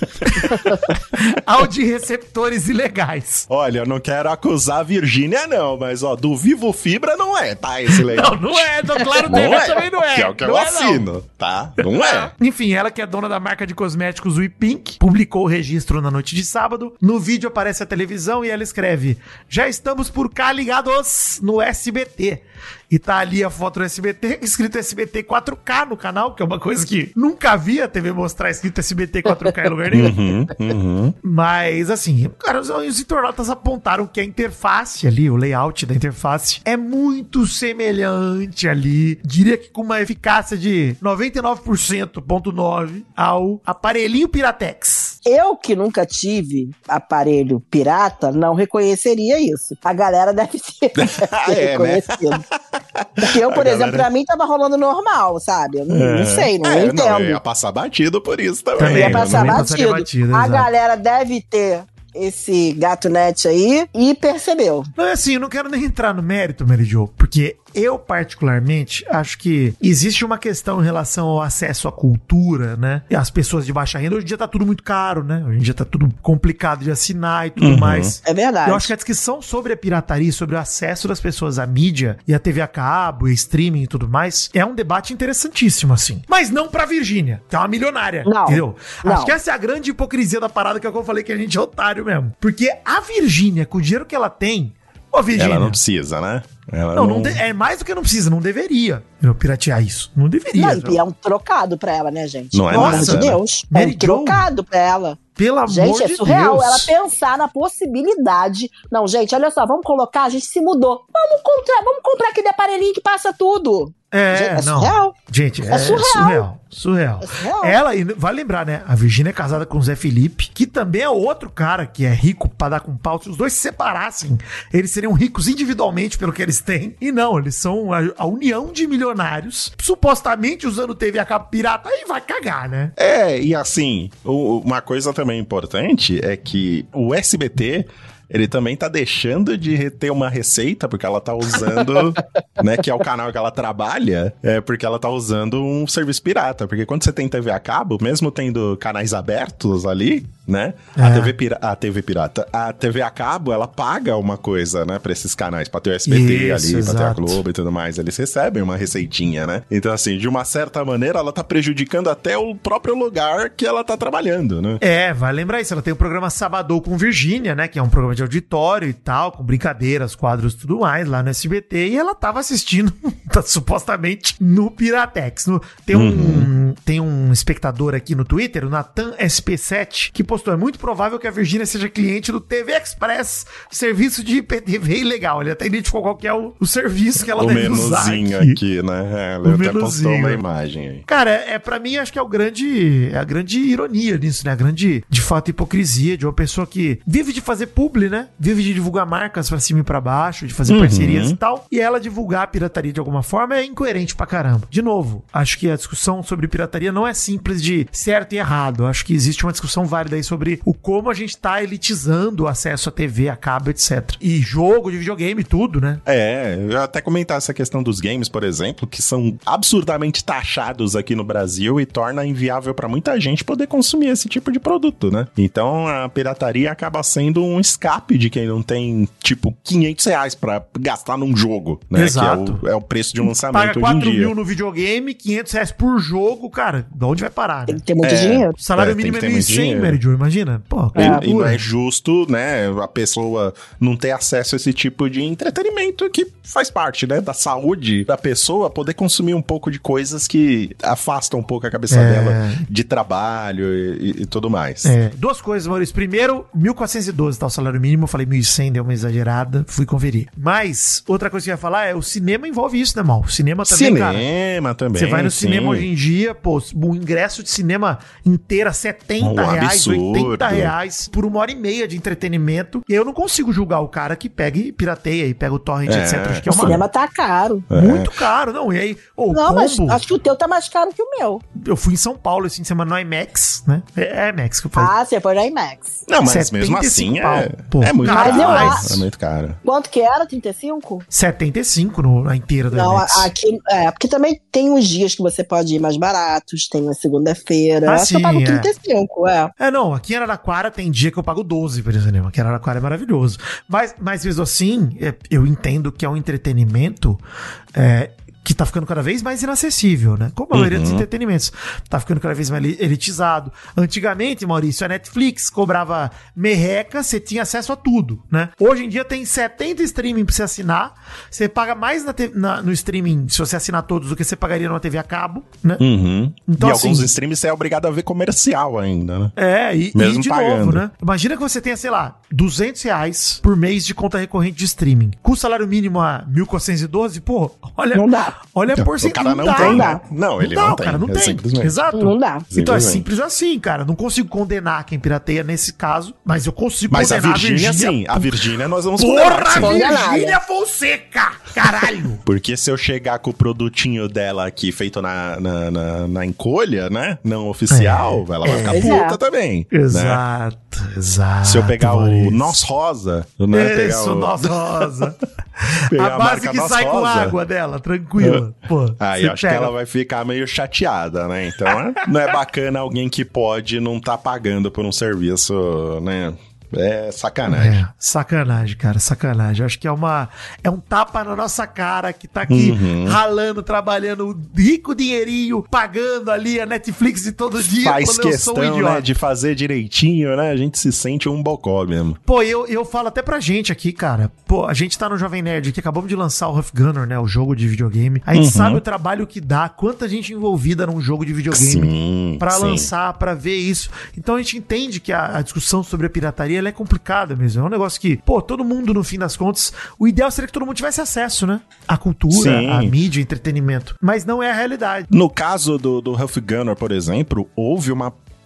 ao de receptores ilegais.
Olha, eu não quero acusar a Virgínia, não, mas ó, do Vivo Fibra não é, tá? Esse legal.
Não, não é, do Claro
Não
T V
é,
também não é.
que é o que eu
Não é, não.
assino, tá? Não é.
Enfim, ela que é dona da marca de cosméticos WePink, publicou o registro na noite de sábado. No vídeo aparece a televisão e ela escreve: já estamos por cá ligados no S B T. E tá ali a foto do S B T, escrito S B T quatro K no canal, que é uma coisa que nunca vi a T V mostrar escrito S B T quatro K em lugar nenhum.
Uhum, uhum.
Mas, assim, cara, os, os internautas apontaram que a interface ali, o layout da interface, é muito semelhante ali. Diria que com uma eficácia de noventa e nove por cento, ponto nove, ao aparelhinho Piratex.
Eu que nunca tive aparelho pirata, não reconheceria isso. A galera deve ter, deve ter
Ah, é, né?
reconhecido. Porque eu,
A
por
galera-
exemplo, pra mim tava rolando normal, sabe? Eu não, não sei, não
É,
entendo.
Não, eu ia passar batido por isso também.
Também,
Ia
eu
passar
também
batido.
passaria batido,
A
exato.
galera deve ter esse gatunete aí e percebeu.
Não, é assim, eu não quero nem entrar no mérito, Mary Jo, porque eu, particularmente, acho que existe uma questão em relação ao acesso à cultura, né? E as pessoas de baixa renda, hoje em dia tá tudo muito caro, né? Hoje em dia tá tudo complicado de assinar e tudo
Uhum.
mais.
É verdade.
Eu acho que a discussão sobre a pirataria, sobre o acesso das pessoas à mídia e à T V a cabo, e streaming e tudo mais, é um debate interessantíssimo, assim. Mas não pra Virgínia, que é uma milionária,
Não,
entendeu?
não.
Acho que essa é a grande hipocrisia da parada, que é o que eu falei que a gente é otário mesmo. Porque a Virgínia, com o dinheiro que ela tem, ô Virgínia,
Ela não precisa, né? Ela
não, não de- é mais do que não precisa, não deveria eu piratear isso. Não deveria.
Não, e é um trocado pra ela, né, gente?
Não é
Pelo amor
nada,
de
né?
Deus. É
Mary
um
Jo.
trocado pra ela.
Pelo amor
Gente, é
de
surreal
Deus.
ela pensar na possibilidade. Não, gente, olha só, vamos colocar, a gente se mudou. Vamos comprar, vamos comprar aquele aparelhinho que passa tudo.
É,
Gente, é
não.
surreal.
Gente, é,
É surreal.
surreal. Surreal.
É surreal.
Ela, e vale lembrar, né? A Virgínia é casada com o Zé Felipe, que também é outro cara que é rico pra dar com pau. Se os dois se separassem, eles seriam ricos individualmente pelo que eles têm. E não, eles são a, a união de milionários, supostamente usando T V a cabo pirata. Aí vai cagar, né?
É, e assim, o- uma coisa também importante é que o S B T ele também tá deixando de re- ter uma receita, porque ela tá usando, né, que é o canal que ela trabalha, é porque ela tá usando um serviço pirata. Porque quando você tem T V a cabo, mesmo tendo canais abertos ali, né, a,
É.
T V pira- a T V pirata, a T V a cabo, ela paga uma coisa, né, pra esses canais, pra ter o S B T
Isso,
ali, pra ter a
exato.
Globo e tudo mais. Eles recebem uma receitinha, né? Então, assim, de uma certa maneira, ela tá prejudicando até o próprio lugar que ela tá trabalhando, né?
É, vai lembrar isso. Ela tem o programa Sabadão com Virgínia, né? Que é um programa de auditório e tal, com brincadeiras, quadros e tudo mais, lá no S B T. E ela tava assistindo, tá, supostamente, no Piratex. No- tem, um,
Uhum.
tem um espectador aqui no Twitter, o Natan S P sete, que postou: é muito provável que a Virgínia seja cliente do T V Express, serviço de I P T V ilegal. Ele até identificou qual que é o, o serviço que ela
O
deve usar
menuzinho
aqui.
aqui, né? É,
O
ele até postou
menuzinho.
uma imagem aí.
Cara, é, é pra mim, acho que é o grande, é a grande ironia nisso, né? A grande, de fato, hipocrisia de uma pessoa que vive de fazer publi, né? Vive de divulgar marcas pra cima e pra baixo, de fazer
Uhum.
parcerias e tal. E ela divulgar a pirataria de alguma forma é incoerente pra caramba. De novo, acho que a discussão sobre pirataria não é simples de certo e errado. Acho que existe uma discussão válida aí sobre o como a gente tá elitizando o acesso à T V, a cabo, etcétera. E jogo de videogame, tudo, né?
É, eu ia até comentar essa questão dos games, por exemplo, que são absurdamente taxados aqui no Brasil e torna inviável pra muita gente poder consumir esse tipo de produto, né? Então a pirataria acaba sendo um escape de quem não tem, tipo, quinhentos reais pra gastar num jogo, né?
Exato.
Que é o, é o preço de um lançamento
Paga
hoje em
quatro
dia.
mil no videogame, quinhentos reais por jogo, cara. De onde vai parar,
Tem
né?
que ter muito
É.
dinheiro.
O salário
É, tem
mínimo
que
é
ter
mil e
muito
cem,
dinheiro.
Mary Jo, imagina. Pô, que
E, e
loucura.
não é justo, né, a pessoa não ter acesso a esse tipo de entretenimento que faz parte, né, da saúde da pessoa, poder consumir um pouco de coisas que afastam um pouco a cabeça
É.
dela de trabalho e, e tudo mais.
É, duas coisas, Maurício. Primeiro, mil quatrocentos e doze tá o salário mínimo. Eu falei mil e cem, deu uma exagerada. Fui conferir. Mas, outra coisa que eu ia falar é, o cinema envolve isso, né, mal? O cinema também, cara.
Cinema também.
Você vai no
sim.
cinema hoje em dia, pô, o ingresso de cinema inteira, setenta
Um
reais,
absurdo.
oitenta reais por uma hora e meia de entretenimento. E eu não consigo julgar o cara que pega e pirateia e pega o torrent,
É.
etcétera. Acho que é
O
uma...
cinema tá caro.
Muito caro, não. E aí, ô, o
Não, mas
combo,
acho que o teu tá mais caro que o meu.
eu fui em São Paulo esse fim de semana no IMAX, né? É, é IMAX que eu faço.
Ah, você foi na IMAX.
Não, mas
setenta
mesmo
e cinco
assim
pau.
é,
Pô,
é muito
mas
caro.
eu
É
acho-
muito caro.
Quanto que era? trinta e cinco?
setenta e cinco no, na inteira do
Não,
IMAX.
a- aqui. É, porque também tem uns dias que você pode ir mais baratos, tem uma segunda-feira.
Ah,
acho que eu
sim,
pago
é.
trinta e cinco, é.
É, não, aqui em Araraquara tem dia que eu pago doze por cinema. Aqui em Araraquara é maravilhoso. Mas, mas mesmo assim, é, eu entendo que é um entretenimento é, que tá ficando cada vez mais inacessível, né? Como a maioria dos entretenimentos. Tá ficando cada vez mais li- elitizado. Antigamente, Maurício, a Netflix cobrava merreca, você tinha acesso a tudo, né? Hoje em dia tem setenta streaming pra você assinar. Você paga mais na te- na- no streaming, se você assinar todos, do que você pagaria numa T V a cabo, né?
Uhum.
Então,
e
assim-
alguns streams você é obrigado a ver comercial ainda, né?
É, e,
Mesmo
e de
pagando.
novo, né? Imagina que você tenha, sei lá, duzentos reais por mês de conta recorrente de streaming. Com o salário mínimo a mil quatrocentos e doze, pô, olha,
Não dá.
olha a
O
porcentagem.
cara não
dá,
tem,
dá.
né? Não, ele não,
dá, o
tem.
cara não
é
tem.
simplesmente.
Exato.
Não dá.
Então é
Simplesmente.
simples assim, cara. Não consigo condenar quem pirateia nesse caso, mas eu consigo
Mas a
condenar
Virgínia, sim. A Virgínia nós vamos
Porra,
condenar, sim.
Condenada.
Virgínia Fonseca! Caralho!
Porque se eu chegar com o produtinho dela aqui feito na, na, na, na encolha, né? Não oficial, ela vai ficar
Pois
puta
é.
também. Né?
Exato, exato.
Se eu pegar
Maurício.
o Noz Rosa, né? pegar
Isso,
o,
nossa rosa.
pegar
A base
marca
que
Noz
sai com
Rosa.
água dela, tranquila. Pô,
Aí
você
eu acho que
pega-
ela vai ficar meio chateada, né? Então é- não é bacana alguém que pode não tá pagando por um serviço, né? É sacanagem.
É, sacanagem, cara, sacanagem. Acho que é uma é um tapa na nossa cara que tá aqui
Uhum.
ralando, trabalhando, rico dinheirinho, pagando ali a Netflix de todo dia.
Faz
quando eu sou um
questão,
idiota.
né, de fazer direitinho, né? A gente se sente um bocó mesmo.
Pô, eu, eu falo até pra gente aqui, cara. Pô, a gente tá no Jovem Nerd que acabamos de lançar o Huff Gunner, né? O jogo de videogame. A gente
Uhum.
sabe o trabalho que dá, quanta gente envolvida num jogo de videogame.
Sim,
Pra
sim.
lançar, pra ver isso. Então a gente entende que a, a discussão sobre a pirataria ela é complicada mesmo. É um negócio que, pô, todo mundo, no fim das contas, o ideal seria que todo mundo tivesse acesso, né? À cultura,
Sim.
à mídia, entretenimento. Mas não é a realidade.
No caso do, do Huff Gunner, por exemplo, houve uma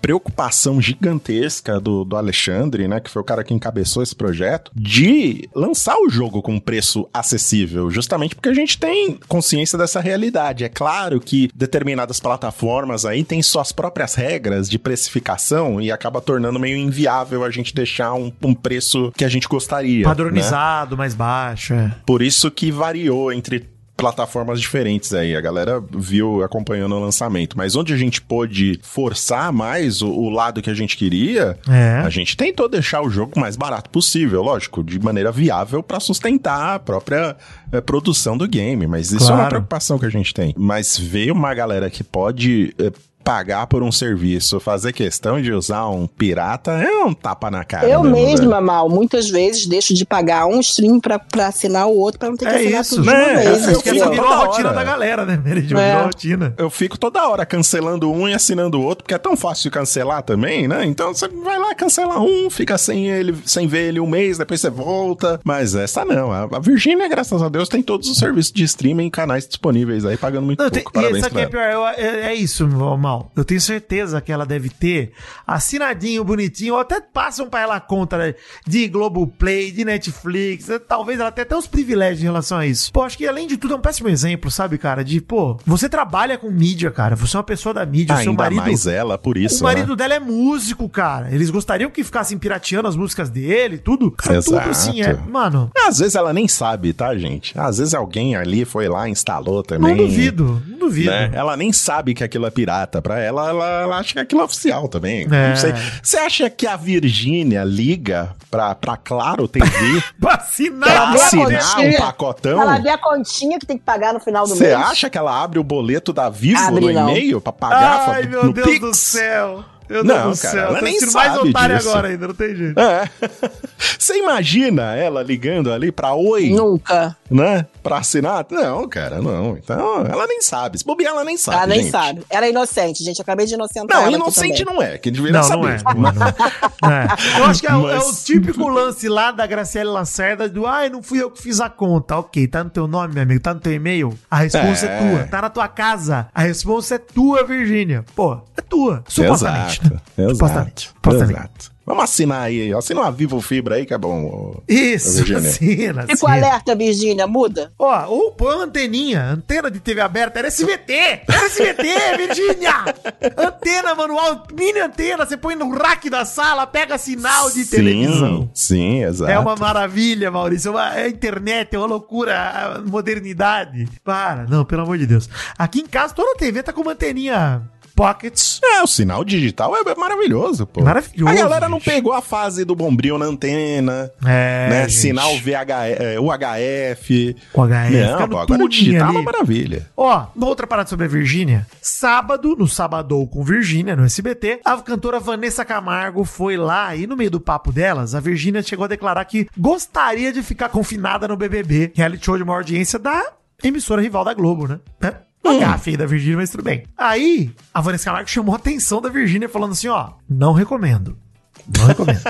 preocupação gigantesca do, do Alexandre, né, que foi o cara que encabeçou esse projeto, de lançar o jogo com um preço acessível, justamente porque a gente tem consciência dessa realidade. É claro que determinadas plataformas aí têm suas próprias regras de precificação e acaba tornando meio inviável a gente deixar um, um preço que a gente gostaria.
Padronizado, né? Mais baixo. É.
Por isso que variou entre plataformas diferentes aí, a galera viu acompanhando o lançamento, mas onde a gente pôde forçar mais o, o lado que a gente queria,
é.
a gente tentou deixar o jogo mais barato possível, lógico, de maneira viável pra sustentar a própria é, produção do game, mas isso
Claro.
é uma preocupação que a gente tem. Mas veio uma galera que pode é, pagar por um serviço, fazer questão de usar um pirata, é um tapa na cara.
Eu
mesmo,
mesma,
velho.
Mal, muitas vezes deixo de pagar um stream pra, pra assinar o outro, pra não ter que
É
assinar
isso,
tudo de
né?
uma vez.
Eu
Acho que
fico
essa
entendeu?
virou a
toda
rotina
hora.
da galera, né, Meridio?
É.
Virou a rotina.
Eu fico toda hora cancelando um e assinando o outro, porque é tão fácil de cancelar também, né? Então você vai lá, cancela um, fica sem ele, sem ver ele um mês, depois você volta. Mas essa não. A a Virgínia, graças a Deus, tem todos os serviços de streaming e canais disponíveis aí, pagando muito
Não,
pouco.
tem, e
Parabéns
essa aqui
pra
é
ela.
pior, eu- é, é isso, Mal. Eu tenho certeza que ela deve ter assinadinho, bonitinho, ou até passam pra ela conta né, de Globoplay, de Netflix, eh, talvez ela tenha até uns privilégios em relação a isso. Pô, acho que além de tudo é um péssimo exemplo, sabe, cara? De, pô, você trabalha com mídia, cara, você é uma pessoa da mídia, o seu
Ainda
marido...
mais ela, por isso,
O marido
né?
dela é músico, cara. Eles gostariam que ficassem pirateando as músicas dele, tudo. Cara, tudo
Exato.
assim, é. Mano,
Às vezes ela nem sabe, tá, gente? Às vezes alguém ali foi lá, instalou também.
não duvido, não duvido.
Né? Ela nem sabe que aquilo é pirata. Pra ela, ela, ela acha que aquilo é oficial também.
É.
Não sei. Você acha que a Virgínia liga pra, pra Claro T V
Pra
pra
assinar,
Ela vê a
assinar
continha.
um pacotão?
Ela vê a continha que tem que pagar no final do
Você
mês.
acha que ela abre o boleto da Vivo
Abre,
no
não.
e-mail pra pagar
Ai,
no
meu Deus
Pix?
do céu. Meu
Não,
Deus do
cara,
céu.
ela
Tá
nem
sendo mais
sabe
otário
disso.
agora ainda, não tem jeito.
É. Você imagina ela ligando ali pra Oi,
Nunca.
né? Pra assinar? Não, cara, não. Então, ela nem sabe. Se bobear, ela nem sabe,
Ela nem
gente.
sabe. Ela é inocente, gente. Acabei de inocentar
Não,
ela aqui
inocente
também.
não é, que deveria
Não,
saber.
não é. Não, é, não é. É. Eu acho que é, o- é o
Mas-
típico lance lá da Graciela Lacerda do ai, não fui eu que fiz a conta. Ok, tá no teu nome, meu amigo, tá no teu e-mail. A resposta é,
É.
tua. Tá na tua casa. A resposta é tua, Virgínia. Pô, é tua. Supostamente.
Exato,
né?
exato,
Supostamente. Supostamente.
exato. Vamos assinar aí, assina uma Vivo Fibra aí que é bom. ô-
Isso,
Virgínia.
assina,
Fica o
assina.
alerta, Virgínia, muda.
Ó, ou põe uma anteninha, antena de T V aberta, era S B T! Era S B T, Virgínia! Antena manual, mini antena, você põe no rack da sala, pega sinal de
Sim,
televisão.
Sim, exato.
É uma maravilha, Maurício, é, uma, é a internet, é uma loucura, a modernidade. Para, não, pelo amor de Deus. Aqui em casa, toda a T V tá com uma anteninha Pockets.
É, o sinal digital é maravilhoso, pô.
Maravilhoso,
A galera não
gente.
pegou a fase do bombril na antena,
É,
né?
gente.
Sinal V H, é, U H F.
O H F,
Não,
fica
pô,
no
agora o
tubinho
digital é
ali.
uma maravilha.
Ó, uma outra parada sobre a Virgínia. Sábado, no Sabadou com Virgínia, no S B T, a cantora Vanessa Camargo foi lá e no meio do papo delas, a Virgínia chegou a declarar que gostaria de ficar confinada no B B B, reality show de maior audiência da emissora rival da Globo, né? É. Uma gafe aí da Virgínia, mas tudo bem. Aí, a Vanessa Camargo chamou a atenção da Virgínia falando assim, ó, não recomendo. Não recomendo.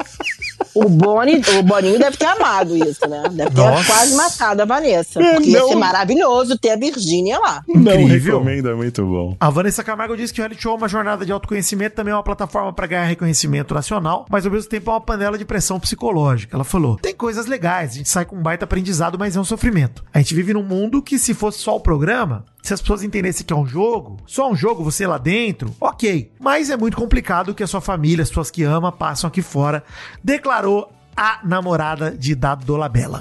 O, Boni, o Boninho deve ter amado isso, né? Deve ter
Nossa.
quase matado a Vanessa.
É,
Porque ia
não.
ser maravilhoso ter a Virgínia lá.
Não
Incrível.
recomendo, é muito bom.
A Vanessa Camargo disse que o reality show é uma jornada de autoconhecimento, também é uma plataforma para ganhar reconhecimento nacional, mas ao mesmo tempo é uma panela de pressão psicológica. Ela falou: tem coisas legais, a gente sai com um baita aprendizado, mas é um sofrimento. A gente vive num mundo que, se fosse só o programa, se as pessoas entendessem que é um jogo, só um jogo, você lá dentro, ok. Mas é muito complicado o que a sua família, as pessoas que ama, passam aqui fora, declarou a namorada de Dado Dolabella.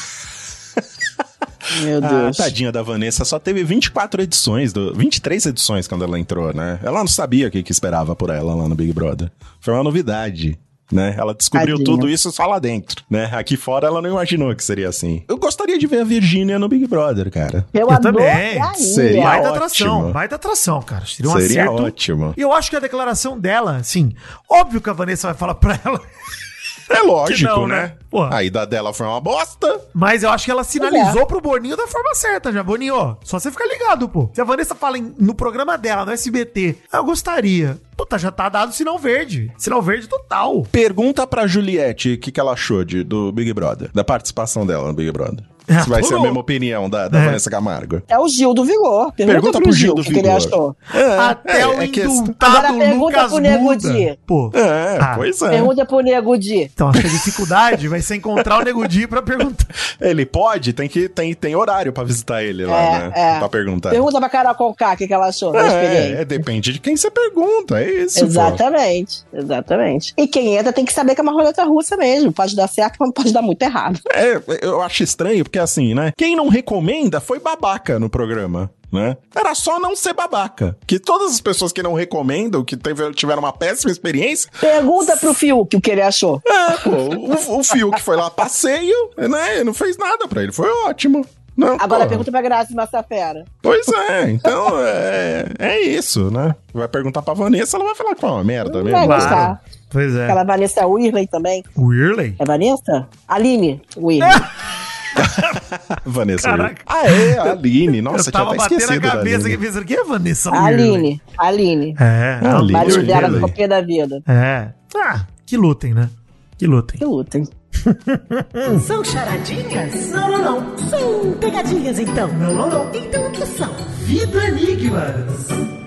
Meu
Ah,
Deus.
tadinha da Vanessa, só teve vinte e quatro edições, do, vinte e três edições quando ela entrou, né? Ela não sabia o que, que esperava por ela lá no Big Brother. Foi uma novidade, né? Ela descobriu
Tadinha.
tudo isso só lá dentro, né? Aqui fora ela não imaginou que seria assim. Eu gostaria de ver a Virgínia no Big Brother, cara.
Eu,
Eu também.
adoraria.
Seria
Baita
ótimo.
atração, baita atração, cara. Seria um
Seria
acerto.
ótimo.
E eu acho que a declaração dela, assim, óbvio que a Vanessa vai falar pra ela,
É lógico,
Que não,
né?
né? Pô.
A ida dela foi uma bosta.
mas eu acho que ela sinalizou pro Boninho da forma certa já. Boninho, ó, só você ficar ligado, pô. Se a Vanessa fala em- no programa dela, no S B T, "Ah, eu gostaria. pronto, tá, já tá dado sinal verde. Sinal verde total.
Pergunta pra Juliette o que, que ela achou de, do Big Brother, da participação dela no Big Brother.
É,
Se vai
pô,
ser a mesma opinião da, da
é.
Vanessa Camargo.
É o Gil do Vigor. Pergunta,
Pergunta
pro
pro
Gil
Gil
o
do
que, que ele
Vigor.
achou.
Até
é,
o
é que-
indultado
Agora pergunta
Lucas
pro Nego
Muda.
Di.
Pô.
É,
Ah.
pois é.
Pergunta pro Nego Di.
Então, acho que a dificuldade vai ser encontrar o Nego Di pra perguntar.
Ele pode, tem, que, tem, tem horário pra visitar ele lá,
É,
né?
é.
Pra perguntar.
Pergunta pra Carol Conká o que, que ela achou da experiência.
É, é, depende de quem você pergunta, é isso. pô.
Exatamente, exatamente. E quem entra tem que saber que é uma roleta russa mesmo. Pode dar certo, mas pode dar muito errado.
É, eu acho estranho, porque assim, né? Quem não recomenda foi babaca no programa. Né? Era só não ser babaca. Que todas as pessoas que não recomendam, que teve- tiveram uma péssima experiência.
Pergunta pro Fiuk o que ele achou.
É, pô, o, o Fiuk foi lá passeio, né? E não fez nada pra ele, foi ótimo. Não,
Agora
pô.
pergunta pra Graça Massafera.
Pois é, então é, é isso, né? Vai perguntar pra Vanessa, ela vai falar que foi uma merda
Não
mesmo.
vai
Claro.
gostar.
Pois é.
Aquela Vanessa Whirley também.
Whirley?
É Vanessa? Aline Whirley.
Vanessa.
Caraca.
Ah, é, a Aline. Nossa,
Eu
eu tinha
tava
até
batendo a
esquecido da
cabeça aqui
Aline.
pensando, quem é Vanessa Whirley?
Aline. Aline.
É,
Ah,
a
Aline.
Marido
Whirley.
dela ficou pé da vida.
É. Ah, que lutem, né? Que lutem.
Que lutem.
São charadinhas? Não, não, não. São pegadinhas, então. Não, não, não. Então o que são?
Vida Enigmas.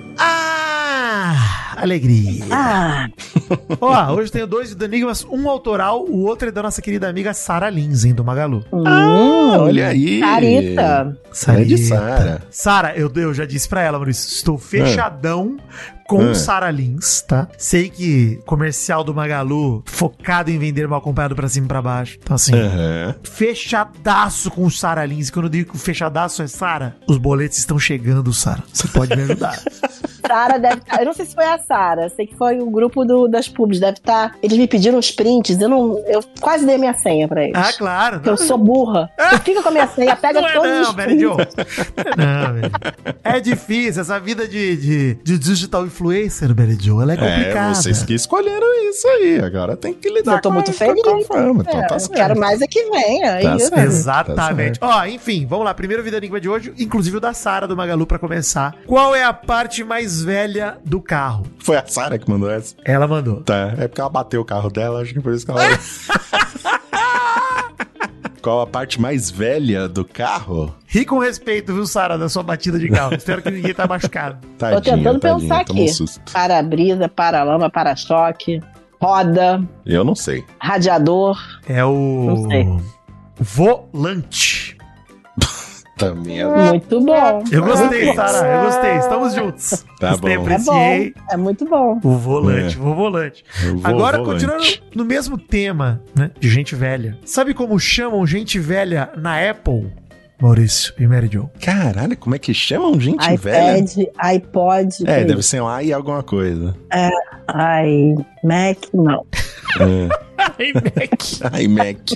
Ah, alegria.
Ah,
Ó, hoje tenho dois de Enigmas, um autoral, o outro é da nossa querida amiga Sara Linzen, do Magalu.
Ah, olha aí.
Carita.
É de Sara.
Sara, eu, eu já disse pra ela, Maurício, estou fechadão com
Ah.
Sara Lins, tá? Sei que comercial do Magalu focado em vender mal acompanhado pra cima e pra baixo. Então assim,
Aham.
fechadaço com Sara Lins. Quando eu digo que o fechadaço é Sara, os boletos estão chegando, Sara. Você pode me ajudar.
Sara deve estar. Eu não sei se foi a Sara, sei que foi o grupo do, das pubs, deve estar. Eles me pediram os prints, eu não. Eu quase dei minha senha pra eles.
Ah, claro.
Porque eu sou burra. Tu fica com a minha senha, pega
Não é
todos
não,
os
Mary
prints.
Jo. Não, Mary Jo. É difícil, essa vida de, de, de digital influencer, Mary Jo, ela é complicada.
É, vocês que escolheram isso aí. Agora tem que lidar
Eu tô
com
muito
a-
feliz.
com a fama. Então
É,
tá
eu
certo.
quero mais é que venha.
Tá
isso.
certo.
Exatamente.
Tá
Ó, enfim, vamos lá. Primeiro Vida Enigma de hoje, inclusive o da Sara do Magalu pra começar. Qual é a parte mais velha do carro?
Foi a Sara que mandou essa?
Ela mandou.
Tá, é porque ela bateu o carro dela, acho que por isso que ela... Qual a parte mais velha do carro?
Ri com respeito, viu, Sara, da sua batida de carro. Espero que ninguém tá machucado.
Tadinha,
Tô tentando
tadinha,
pensar
toma um
aqui.
susto.
Para-brisa, para-lama, para-choque, roda,
Eu não sei.
radiador.
É o...
Não sei.
Volante.
Tá merda.
Muito bom.
Eu gostei,
É
Sara. Eu gostei. Estamos juntos.
Tá
Gostei,
bom.
bom.
apreciei.
É muito bom.
O volante,
É.
o volante.
Eu vou-
Agora,
volante.
continuando no mesmo tema, né, de gente velha. Sabe como chamam gente velha na Apple, Maurício e Mary Jo?
Caralho, como é que chamam gente velha?
iPad, iPod.
É,
que
deve ser um i alguma coisa.
Ai, Mac, não.
Ai, Mac.
Ai, Mac.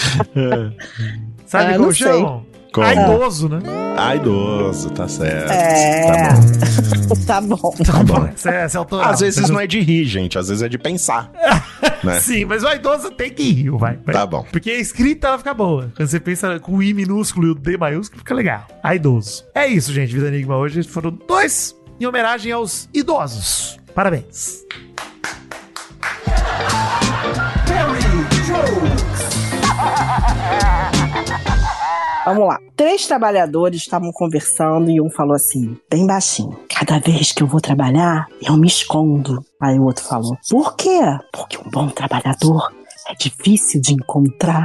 Sabe
Ah,
como
não sei.
chamam?
Como?
Aidoso, né?
Ah, idoso, tá certo.
É.
Tá bom.
Tá bom.
Tá bom. Essa, essa é autoral.
Às vezes não é de rir, gente. Às vezes é de pensar. né?
Sim, mas o aidoso tem que ir, vai, vai.
Tá bom.
Porque a escrita ela fica boa. Quando você pensa com o I minúsculo e o D maiúsculo, fica legal. Aidoso. É isso, gente. Vida Enigma hoje foram dois em homenagem aos idosos. Parabéns.
Vamos lá. Três trabalhadores estavam conversando e um falou assim, bem baixinho. Cada vez que eu vou trabalhar, eu me escondo. Aí o outro falou, por quê? Porque um bom trabalhador é difícil de encontrar.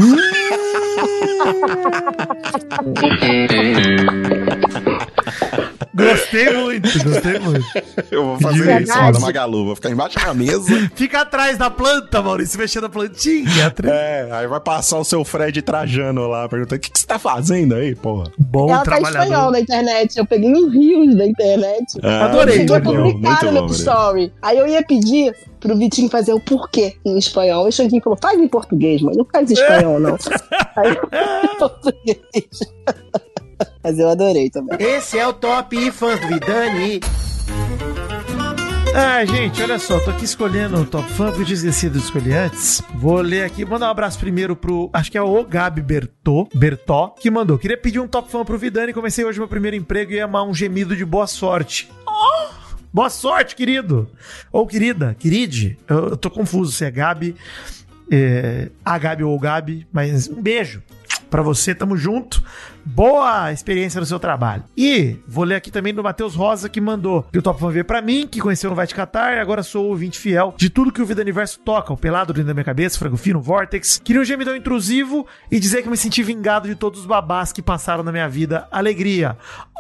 Gostei muito, gostei muito.
Eu vou fazer
Verdade.
isso lá na Magalu. Vou ficar embaixo da mesa.
Fica atrás da planta, Maurício, mexendo a plantinha. Atrás.
É, aí vai passar o seu Fred Trajano lá, perguntando: o que, que você tá fazendo aí, porra?
Bom
Ela tá em espanhol
trabalhador.
na internet. Eu peguei os rios da internet.
Ah,
Adorei,
muito
Foi
bom,
publicado
muito
no
bom, Maria.
story. Aí eu ia pedir pro Vitinho fazer o porquê em espanhol. O Xandinho falou, faz em português, mano. Não faz em espanhol, não. Aí eu em português. Mas eu adorei também.
Esse é o Top Fãs do Vidani.
Ah, gente, olha só, tô aqui escolhendo o Top Fã, porque eu tinha esquecido de escolher antes. Vou ler aqui, mandar um abraço primeiro pro, acho que é o Gabi Bertô, Bertó, que mandou. Queria pedir um Top Fã pro Vidani, comecei hoje meu primeiro emprego e ia amar um gemido de boa sorte. Oh! Boa sorte, querido. Ou querida, queride. Eu, eu tô confuso se é Gabi, é, a Gabi ou o Gabi, mas um beijo pra você, tamo junto. Boa experiência no seu trabalho. E vou ler aqui também do Matheus Rosa, que mandou que o Top Fan veio pra mim, que conheceu no Vai Te Catar e agora sou ouvinte fiel de tudo que o Vida Universo toca. O Pelado dentro da minha cabeça, Frango Fino, Vortex. Queria um gemidão intrusivo e dizer que me senti vingado de todos os babás que passaram na minha vida. Alegria.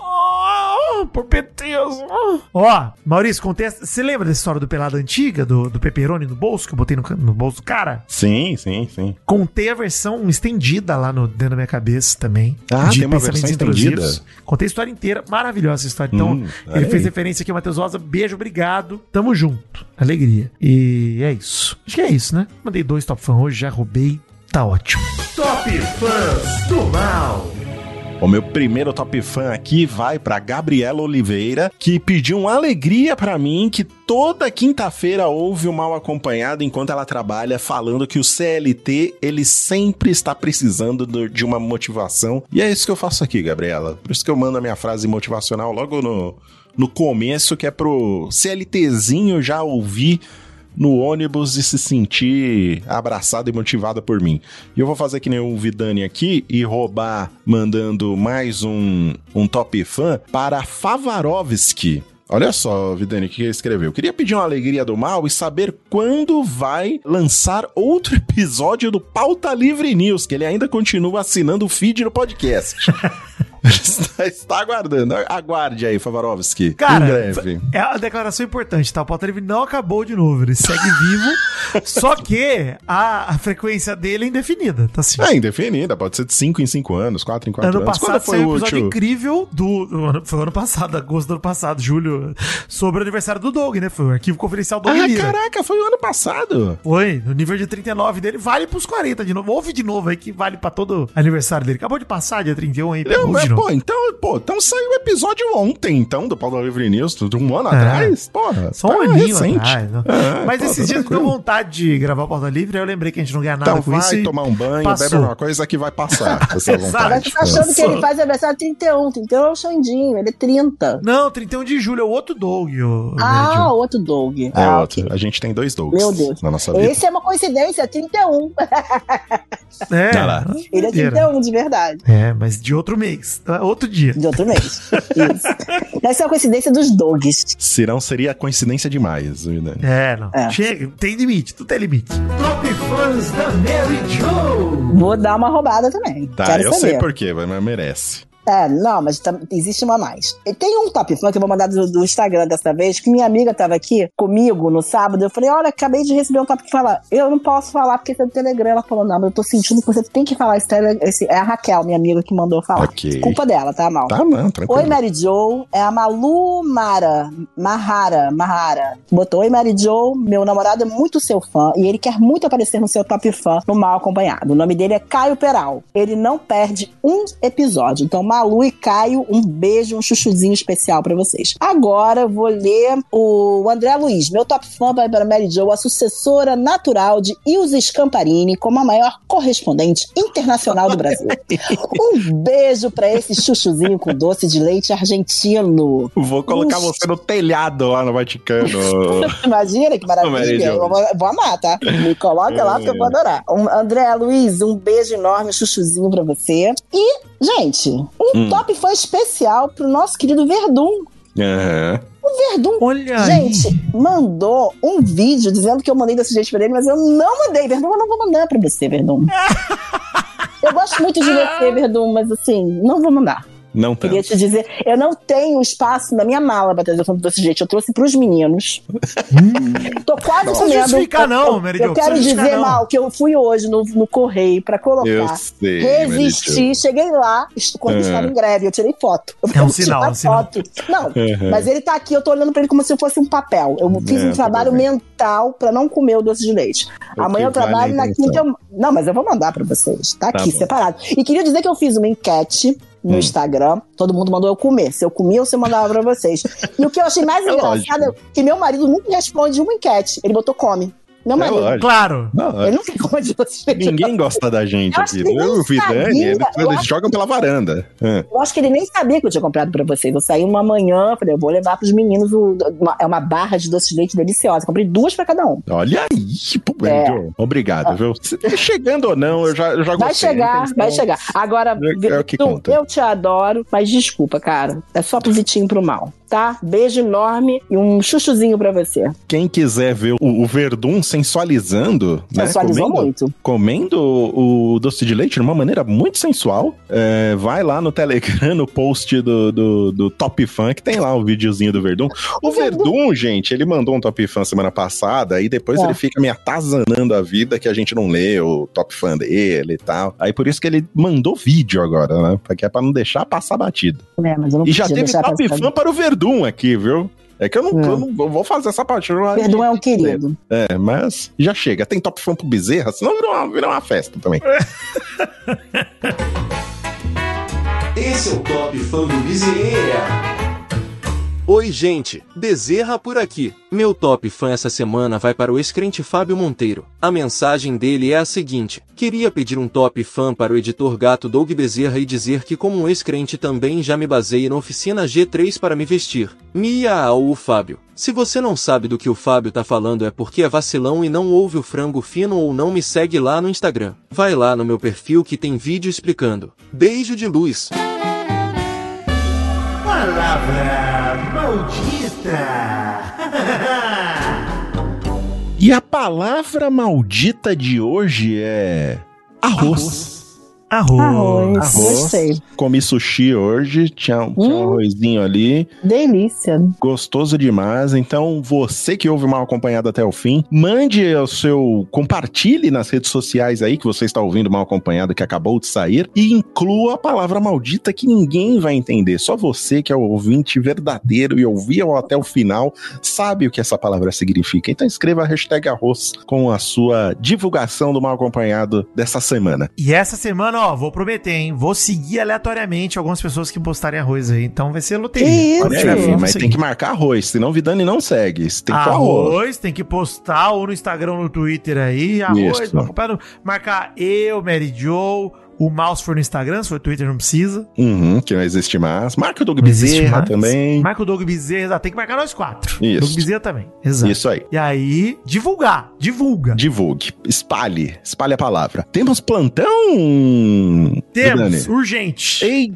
Oh, por peteza. Ó, Maurício, contesta. Você lembra dessa história do Pelado antiga, do, do pepperoni no bolso, que eu botei no, no bolso do cara?
Sim, sim, sim.
Contei a versão estendida lá no, dentro da minha cabeça também.
Ah,
de
tem uma
pensamentos
versão
intrusivos.
estendida.
Contei a história inteira, maravilhosa essa história. Então,
Hum,
ele
aí.
fez referência aqui ao Matheus Rosa. Beijo, obrigado. Tamo junto. Alegria. E é isso. Acho que é isso, né? Mandei dois Top Fã hoje, já roubei. Tá ótimo.
Top Fãs do Mal.
O meu primeiro top fã aqui vai pra Gabriela Oliveira, que pediu uma alegria pra mim, que toda quinta-feira ouve o Mal Acompanhado enquanto ela trabalha, falando que o C L T, ele sempre está precisando do- de uma motivação. E é isso que eu faço aqui, Gabriela. Por isso que eu mando a minha frase motivacional logo no, no começo, que é pro CLTzinho já ouvir no ônibus e se sentir abraçado e motivada por mim. E eu vou fazer que nem o Vidani aqui e roubar, mandando mais um, um top fã para Favarovski. Olha só, Vidani, o que ele escreveu. Queria pedir uma alegria do mal e saber quando vai lançar outro episódio do Pauta Livre News, que ele ainda continua assinando o feed no podcast. está, está aguardando. Aguarde aí, Favarovski.
Cara,
em breve.
é uma declaração importante, tá? O Pauta Livre não acabou de novo, ele segue vivo, só que a, a frequência dele é indefinida, tá assim.
É indefinida, pode ser de cinco em cinco anos, quatro em quatro
Ano
anos.
passado
Quando foi
saiu
o
um episódio
último?
incrível do, do ano, foi o ano passado, agosto do ano passado, julho, sobre o aniversário do Doug, né? Foi o arquivo confidencial do Doug
Ah,
Lira.
caraca, foi o ano passado.
Foi, no nível de trinta e nove dele, vale pros quarenta de novo. Ouve de novo aí que vale pra todo aniversário dele. Acabou de passar, dia trinta e um aí,
Eu,
ouve de
é,
novo.
pô, então, pô, então saiu o episódio ontem, então, do Paulo Livre News, de um ano
É.
atrás. Porra,
Só um
tá
aninho
recente.
atrás. Né?
É,
Mas
pô,
esses
tá
dias me deu
tranquilo.
vontade de gravar o Pauta Livre, aí eu lembrei que a gente não ganha nada
Então
com
vai
isso. e
tomar um banho,
passou.
bebe uma coisa que vai passar. Essa
Exato.
Agora
vontade.
você tá achando que ele faz aniversário trinta e um. trinta e um é o Xandinho, ele é trinta.
Não, trinta e um de julho é o outro Doug. O, o
Ah,
Nerd.
outro Doug.
É
ah,
outro.
ok.
A gente tem dois Dougs
Meu Deus.
na nossa vida.
Esse é uma coincidência, trinta e um.
É,
Tá lá.
Ele é trinta e um de verdade.
É, mas de outro mês. É outro dia.
De outro mês. Isso. Essa é uma coincidência dos Dogs.
Se não, seria coincidência demais, Vidani.
É, não.
É.
Chega, tem limite, tudo tem limite.
Top Fãs da Mary Jo.
Vou dar uma roubada também.
Tá,
Quero
eu
saber.
sei por quê, mas merece.
É, não, mas tam- existe uma a mais. E tem um top fã que eu vou mandar do, do Instagram dessa vez, que minha amiga tava aqui comigo no sábado. Eu falei, olha, acabei de receber um top que fala, eu não posso falar porque esse é do Telegram. Ela falou, não, mas eu tô sentindo que você tem que falar esse, tele, esse é a Raquel, minha amiga, que mandou falar.
Ok.
Culpa dela, tá, Mal?
Tá, não, tranquilo.
Oi, Mary Jo, é a Malu Mara, Mahara, Mahara. Botou, oi, Mary Jo, meu namorado é muito seu fã e ele quer muito aparecer no seu top fã no Mal Acompanhado. O nome dele é Caio Peral. Ele não perde um episódio. Então, Malu e Caio, um beijo, um chuchuzinho especial pra vocês. Agora, eu vou ler o André Luiz. Meu top fã vai para Mary Jo, a sucessora natural de Ilse Scamparini, como a maior correspondente internacional do Brasil. Um beijo pra esse chuchuzinho com doce de leite argentino.
Vou colocar
Ux.
você no telhado lá no Vaticano.
Imagina que
Mary
maravilha.
Jo.
Eu vou, vou amar, tá? Me coloca lá que eu vou adorar. Um, André Luiz, um beijo enorme, chuchuzinho pra você. E, gente, um
Hum.
top fã especial pro nosso querido Verdun.
Aham.
O Verdun,
Olha
gente,
aí.
mandou um vídeo dizendo que eu mandei desse jeito pra ele, mas eu não mandei. Verdun, eu não vou mandar pra você, Verdun. Eu gosto muito de você, Verdun, mas assim, não vou mandar.
Não
Queria
tanto.
te dizer, eu não tenho espaço na minha mala pra trazer fundo desse jeito. Eu trouxe pros meninos. Tô quase
Não
comendo.
precisa justificar não,
eu,
Mary Jo,
eu
não
quero
precisa
dizer,
justificar não.
Mal, que eu fui hoje no, no correio pra
Eu
colocar.
sei.
Resisti,
Mary Jo.
cheguei lá est- quando
É.
estava em greve. Eu tirei foto. Eu
É um
vou
sinal,
tirar
é um sinal.
foto. Não,
Uhum.
mas ele tá aqui, eu tô olhando pra ele como se fosse um papel. Eu fiz
É,
um
tá
trabalho
bem.
mental pra não comer o doce de leite.
O
Amanhã eu
que vale
trabalho
a
na
intenção.
quinta. Eu... Não, mas eu vou mandar pra vocês. Tá,
Tá
aqui,
bom.
separado. E queria dizer que eu fiz uma enquete no
Hum.
Instagram. Todo mundo mandou eu comer. Se eu comia ou se eu mandava pra vocês. E o que eu achei mais
É
engraçado
lógico.
é que meu marido nunca responde uma enquete. Ele botou come. Não, mas
É lógico.
Claro.
Não,
ele não tem como de doce de leite.
ninguém gosta da gente
Eu acho
aqui.
que ele
Eu,
nem
o Vidani,
sabia,
eles,
eu
eles
acho
jogam pela varanda. É.
Eu acho que ele nem sabia que eu tinha comprado pra vocês. Eu saí uma manhã, falei, eu vou levar pros meninos o- uma, é uma barra de doce de leite deliciosa. Comprei duas pra cada um.
Olha aí, pô,
É.
velho. Obrigado, viu? Se tá chegando ou não, eu já, eu já
Vai
gostei.
chegar,
Então,
vai chegar. Agora,
é- é o que
Vitor,
conta.
eu te adoro, mas desculpa, cara. É só pro Vitinho e pro mal, tá? Beijo enorme e um chuchuzinho pra você.
Quem quiser ver o, o Verdun sensualizando, né?
Sensualizou
comendo,
muito.
comendo o doce de leite de uma maneira muito sensual, é, vai lá no Telegram, no post do, do, do Top Fan, que tem lá o videozinho do Verdun. O Verdun, gente, ele mandou um Top Fan semana passada, e depois
É.
ele fica me atazanando a vida que a gente não lê o Top Fan dele e tal. Aí por isso que ele mandou vídeo agora, né? Porque é pra não deixar passar batido.
É, mas eu não
E já
podia
teve
deixar
Top
passar.
Fan para o Verdun aqui, viu? É que eu não,
É.
eu não vou fazer essa parte. eu não-
Perdão, é um querido.
É, mas já chega. Tem Top Fan pro Bezerra, senão vira uma, vira uma festa também.
Esse é o Top Fã do Bezerra.
Oi, gente, Bezerra por aqui. Meu top fã essa semana vai para o ex-crente Fábio Monteiro. A mensagem dele é a seguinte: queria pedir um top fã para o editor gato Doug Bezerra e dizer que como um ex-crente também já me baseei na oficina G três para me vestir. Mia o Fábio. Se você não sabe do que o Fábio tá falando é porque é vacilão e não ouve o frango fino ou não me segue lá no Instagram. Vai lá no meu perfil que tem vídeo explicando. Beijo de luz.
Palavra maldita.
E a palavra maldita de hoje é arroz.
Arroz.
Arroz. Gostei.
Comi sushi hoje, tinha, um- tinha um
Hum.
arrozinho ali,
Delícia.
gostoso demais. Então, você que ouve Mal Acompanhado até o fim, mande o seu, compartilhe nas redes sociais aí que você está ouvindo Mal Acompanhado, que acabou de sair, e inclua a palavra maldita que ninguém vai entender. Só você que é o ouvinte verdadeiro e ouviu até o final, sabe o que essa palavra significa. Então, escreva a hashtag arroz com a sua divulgação do Mal Acompanhado dessa semana.
E essa semana, ó, vou prometer, hein? Vou seguir aleatoriamente algumas pessoas que postarem arroz aí. Então vai ser loteria.
Que
Quando
isso?
tiver fim, eu vou
mas
seguir.
tem que marcar arroz, senão o Vidani não segue. Tem que pôr arroz.
Arroz, tem que postar ou no Instagram ou no Twitter aí. Arroz,
Isso.
mal acompanhado. Marcar eu, Mary Joe, o Mouse for no Instagram, se for Twitter não precisa.
Uhum, que não existe mais. Marca o Doug
Não existe
Bezerra
mais.
também.
Marca o Doug Bezerra, exato. Tem que marcar nós quatro.
Isso.
Doug Bezerra também, exato.
Isso aí.
E aí, divulgar, divulga.
Divulgue, espalhe, espalhe a palavra. Temos plantão?
Temos,
Vidani?
urgente.
Ei,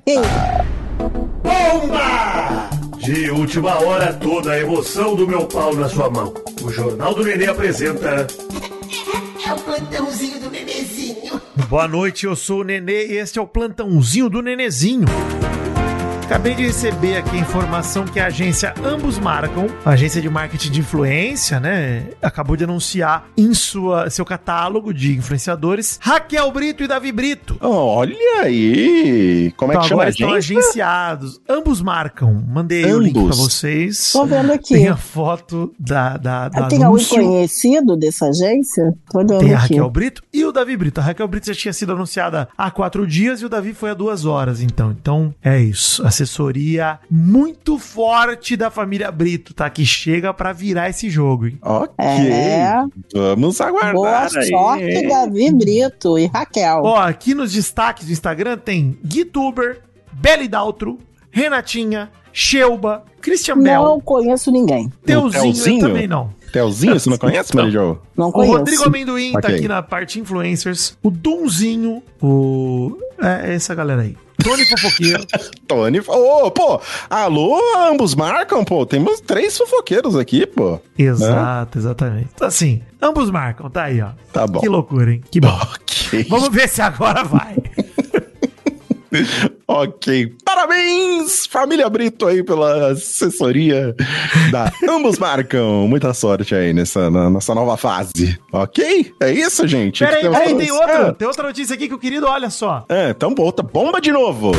Bomba! De última hora, toda a emoção do meu pau na sua mão. O Jornal do Nenê apresenta...
É o plantãozinho do Nenezinho.
Boa noite, eu sou o Nenê e este é o plantãozinho do Nenezinho. Acabei de receber aqui a informação que a agência Ambos Marcam, a agência de marketing de influência, né, acabou de anunciar em sua, seu catálogo de influenciadores Raquel Brito e Davi Brito.
olha aí. Como é
Então
que chama a
agora estão
agência?
agenciados. Ambos Marcam. Mandei o link
Ambos.
pra vocês.
Tô vendo aqui.
Tem a foto da, da, do
Ah, tem algum
anúncio.
conhecido dessa agência? Tô olhando
Tem a
aqui.
Raquel Brito e o Davi Brito. A Raquel Brito já tinha sido anunciada há quatro dias e o Davi foi há duas horas, então. Então, é isso. Assessoria muito forte da família Brito, tá? Que chega pra virar esse jogo, hein?
Ok.
É.
Vamos aguardar
Boa
aí.
sorte, Davi Brito e Raquel.
Ó, aqui nos destaques do Instagram tem Guituber, Belly Daltro, Renatinha, Shelba, Christian Bell,
Não conheço ninguém.
Teuzinho, eu
Telzinho?
também não.
Telzinho, você não conhece, Mary Jo?
Não
O
conheço.
Rodrigo Amendoim tá
Ok.
aqui na parte influencers. O Dunzinho, o... É, essa galera aí. Tony Fofoqueiro.
Tony. Ô, pô, alô, ambos marcam, pô. Temos três fofoqueiros aqui, pô.
Exato, exatamente. Então, assim, ambos marcam, tá aí, ó.
Tá bom.
Que loucura, hein? Que bom.
Ok.
Vamos ver se agora vai.
Ok. Parabéns, família Brito, aí, pela assessoria da Ambos Marcam. Muita sorte aí nessa, na, nessa nova fase. Ok? É isso, gente?
Pera aí,
Temos
peraí,
todos-
tem outra,
Ah,
tem outra notícia aqui que o querido, olha só.
É, então volta. Bomba de novo.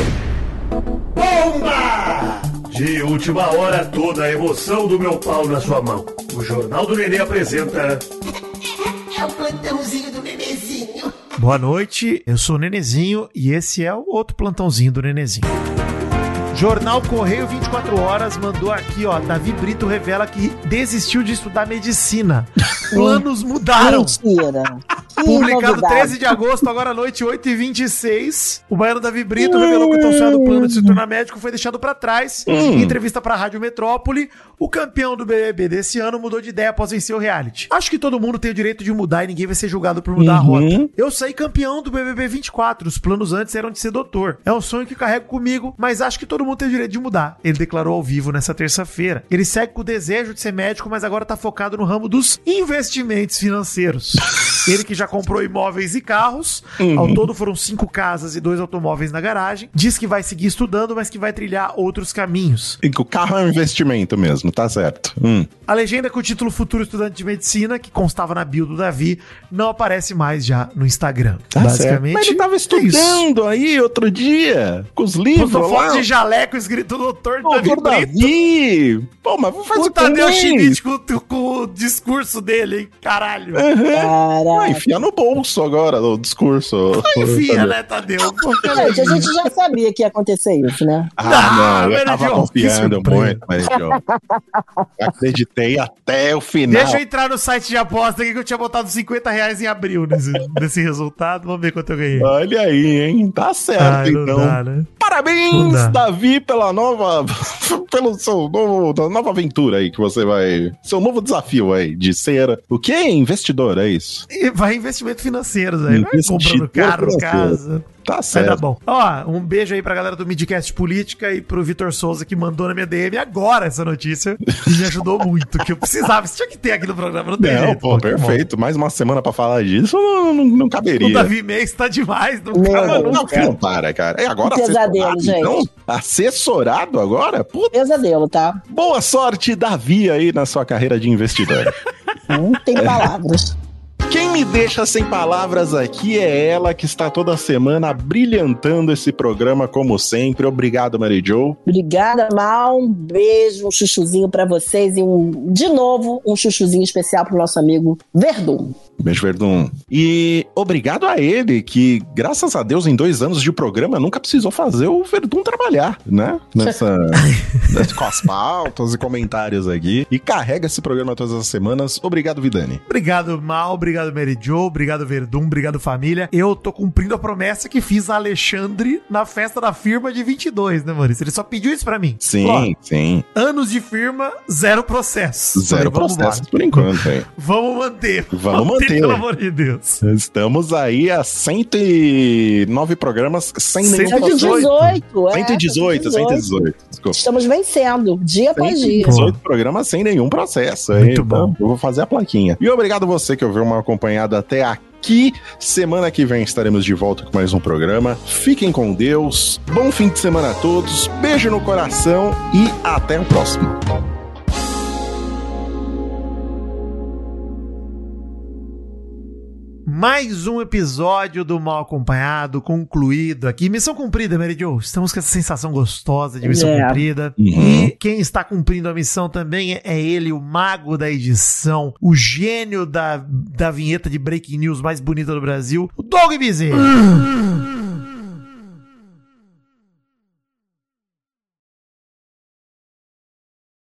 Bomba! De última hora, toda a emoção do meu pau na sua mão. O Jornal do Nenê apresenta...
É o plantãozinho do Nenezinho.
Boa noite, eu sou o Nenezinho e esse é o outro plantãozinho do Nenezinho. Jornal Correio vinte e quatro horas mandou aqui, ó, Davi Brito revela que desistiu de estudar medicina. Planos mudaram.
Mentira. Que
Publicado
novidade.
treze de agosto, agora à noite, oito e vinte e seis. O baiano Davi Brito revelou que o tão sonhado plano de se tornar médico foi deixado pra trás.
Hum.
Em entrevista pra Rádio Metrópole, o campeão do B B B desse ano mudou de ideia após vencer o reality. Acho que todo mundo tem o direito de mudar e ninguém vai ser julgado por mudar
Uhum.
a rota. Eu saí campeão do B B B vinte e quatro. Os planos antes eram de ser doutor. É um sonho que carrego comigo, mas acho que todo mundo tem o direito de mudar. Ele declarou ao vivo nessa terça-feira. Ele segue com o desejo de ser médico, mas agora tá focado no ramo dos investimentos financeiros. Ele que já comprou imóveis e carros.
Uhum.
Ao todo foram cinco casas e dois automóveis na garagem. Diz que vai seguir estudando, mas que vai trilhar outros caminhos.
E que o carro é um investimento mesmo, tá certo. Hum.
A legenda com o título Futuro Estudante de Medicina, que constava na bio do Davi, não aparece mais já no Instagram.
Tá certo. Mas ele tava
é isso.
estudando aí outro dia, com os livros
Postou
lá.
foto de jaleco escrito doutor
Pô,
Davi
doutor
Brito.
Davi. Pô, mas vou fazer
O
o
Tadeu
também.
Schmidt com, com o discurso dele, hein? Caralho.
Uhum. Ah,
Caraca.
enfia no bolso agora o discurso.
Enfia, né, Tadeu? Pô,
Gente, a gente já sabia que ia acontecer isso, né?
Ah,
Ah,
não, eu
Mary
tava
Jo,
confiando
que surpresa.
muito, mas eu acreditei até o final.
Deixa eu entrar no site de aposta aqui que eu tinha botado cinquenta reais em abril nesse, nesse resultado. Vamos ver quanto eu ganhei.
Olha aí, hein? Tá certo,
Ah, não
então.
dá, né? Não
Parabéns,
dá.
Davi, pela nova. pelo seu novo, da nova aventura aí que você vai. Seu novo desafio aí de ser. O quê? Investidor, é isso?
E vai investimento financeiros aí. Vai
Investidor
comprando carro,
financeiro.
casa.
Tá
Vai dar
certo.
bom. Ó, um beijo aí pra galera do Midcast Política e pro Vitor Souza que mandou na minha D M agora essa notícia e me ajudou muito, que eu precisava. Isso tinha que ter aqui no programa, não tem
Não,
jeito.
pô,
que bom.
perfeito. Mais uma semana pra falar disso não, não, não caberia.
O Davi Mês tá demais. Não,
Meu
cara,
Deus.
não,
Não, não para, cara. É agora
Que pesadelo,
assessorado,
gente.
então? Assessorado agora? Puta,
Pesadelo, tá?
boa sorte, Davi, aí na sua carreira de investidor.
Não tem palavras.
Quem me deixa sem palavras aqui é ela que está toda semana brilhantando esse programa como sempre. Obrigado, Mary Jo.
Obrigada, Mal. Um beijo, um chuchuzinho pra vocês e um, de novo, um chuchuzinho especial pro nosso amigo Verdun.
Beijo, Verdun. E obrigado a ele, que, graças a Deus, em dois anos de programa, nunca precisou fazer o Verdun trabalhar, né? Nessa, nessa- com as pautas e comentários aqui. E carrega esse programa todas as semanas. Obrigado, Vidani.
Obrigado, Mal. Obrigado, Mary Jo. Obrigado, Verdun. Obrigado, família. Eu tô cumprindo a promessa que fiz a Alexandre na festa da firma de vinte e dois, né, Maurício? Ele só pediu isso pra mim.
Sim,
Ó,
sim.
anos de firma, zero processo.
Zero
Falei, vamos
processo
embora.
por enquanto, hein?
Vamos manter.
Vamos manter.
Pelo amor de Deus.
Estamos aí a cento e nove programas sem nenhum
cento e
processo.
cento e dezoito, é.
cento e dezoito, cento e dezoito. Desculpa.
Estamos vencendo, dia após
cento e
dia.
dezoito programas sem nenhum processo. Hein?
Muito
Então,
bom.
eu vou fazer a plaquinha. E obrigado você que ouviu uma acompanhada até aqui. Semana que vem estaremos de volta com mais um programa. Fiquem com Deus. Bom fim de semana a todos. Beijo no coração e até o próximo.
Mais um episódio do Mal Acompanhado, concluído aqui. Missão cumprida, Mary Jo. Estamos com essa sensação gostosa de missão
É.
cumprida.
Uhum.
E quem está cumprindo a missão também é ele, o mago da edição, o gênio da, da vinheta de Breaking News mais bonita do Brasil, o Doug Bezerra.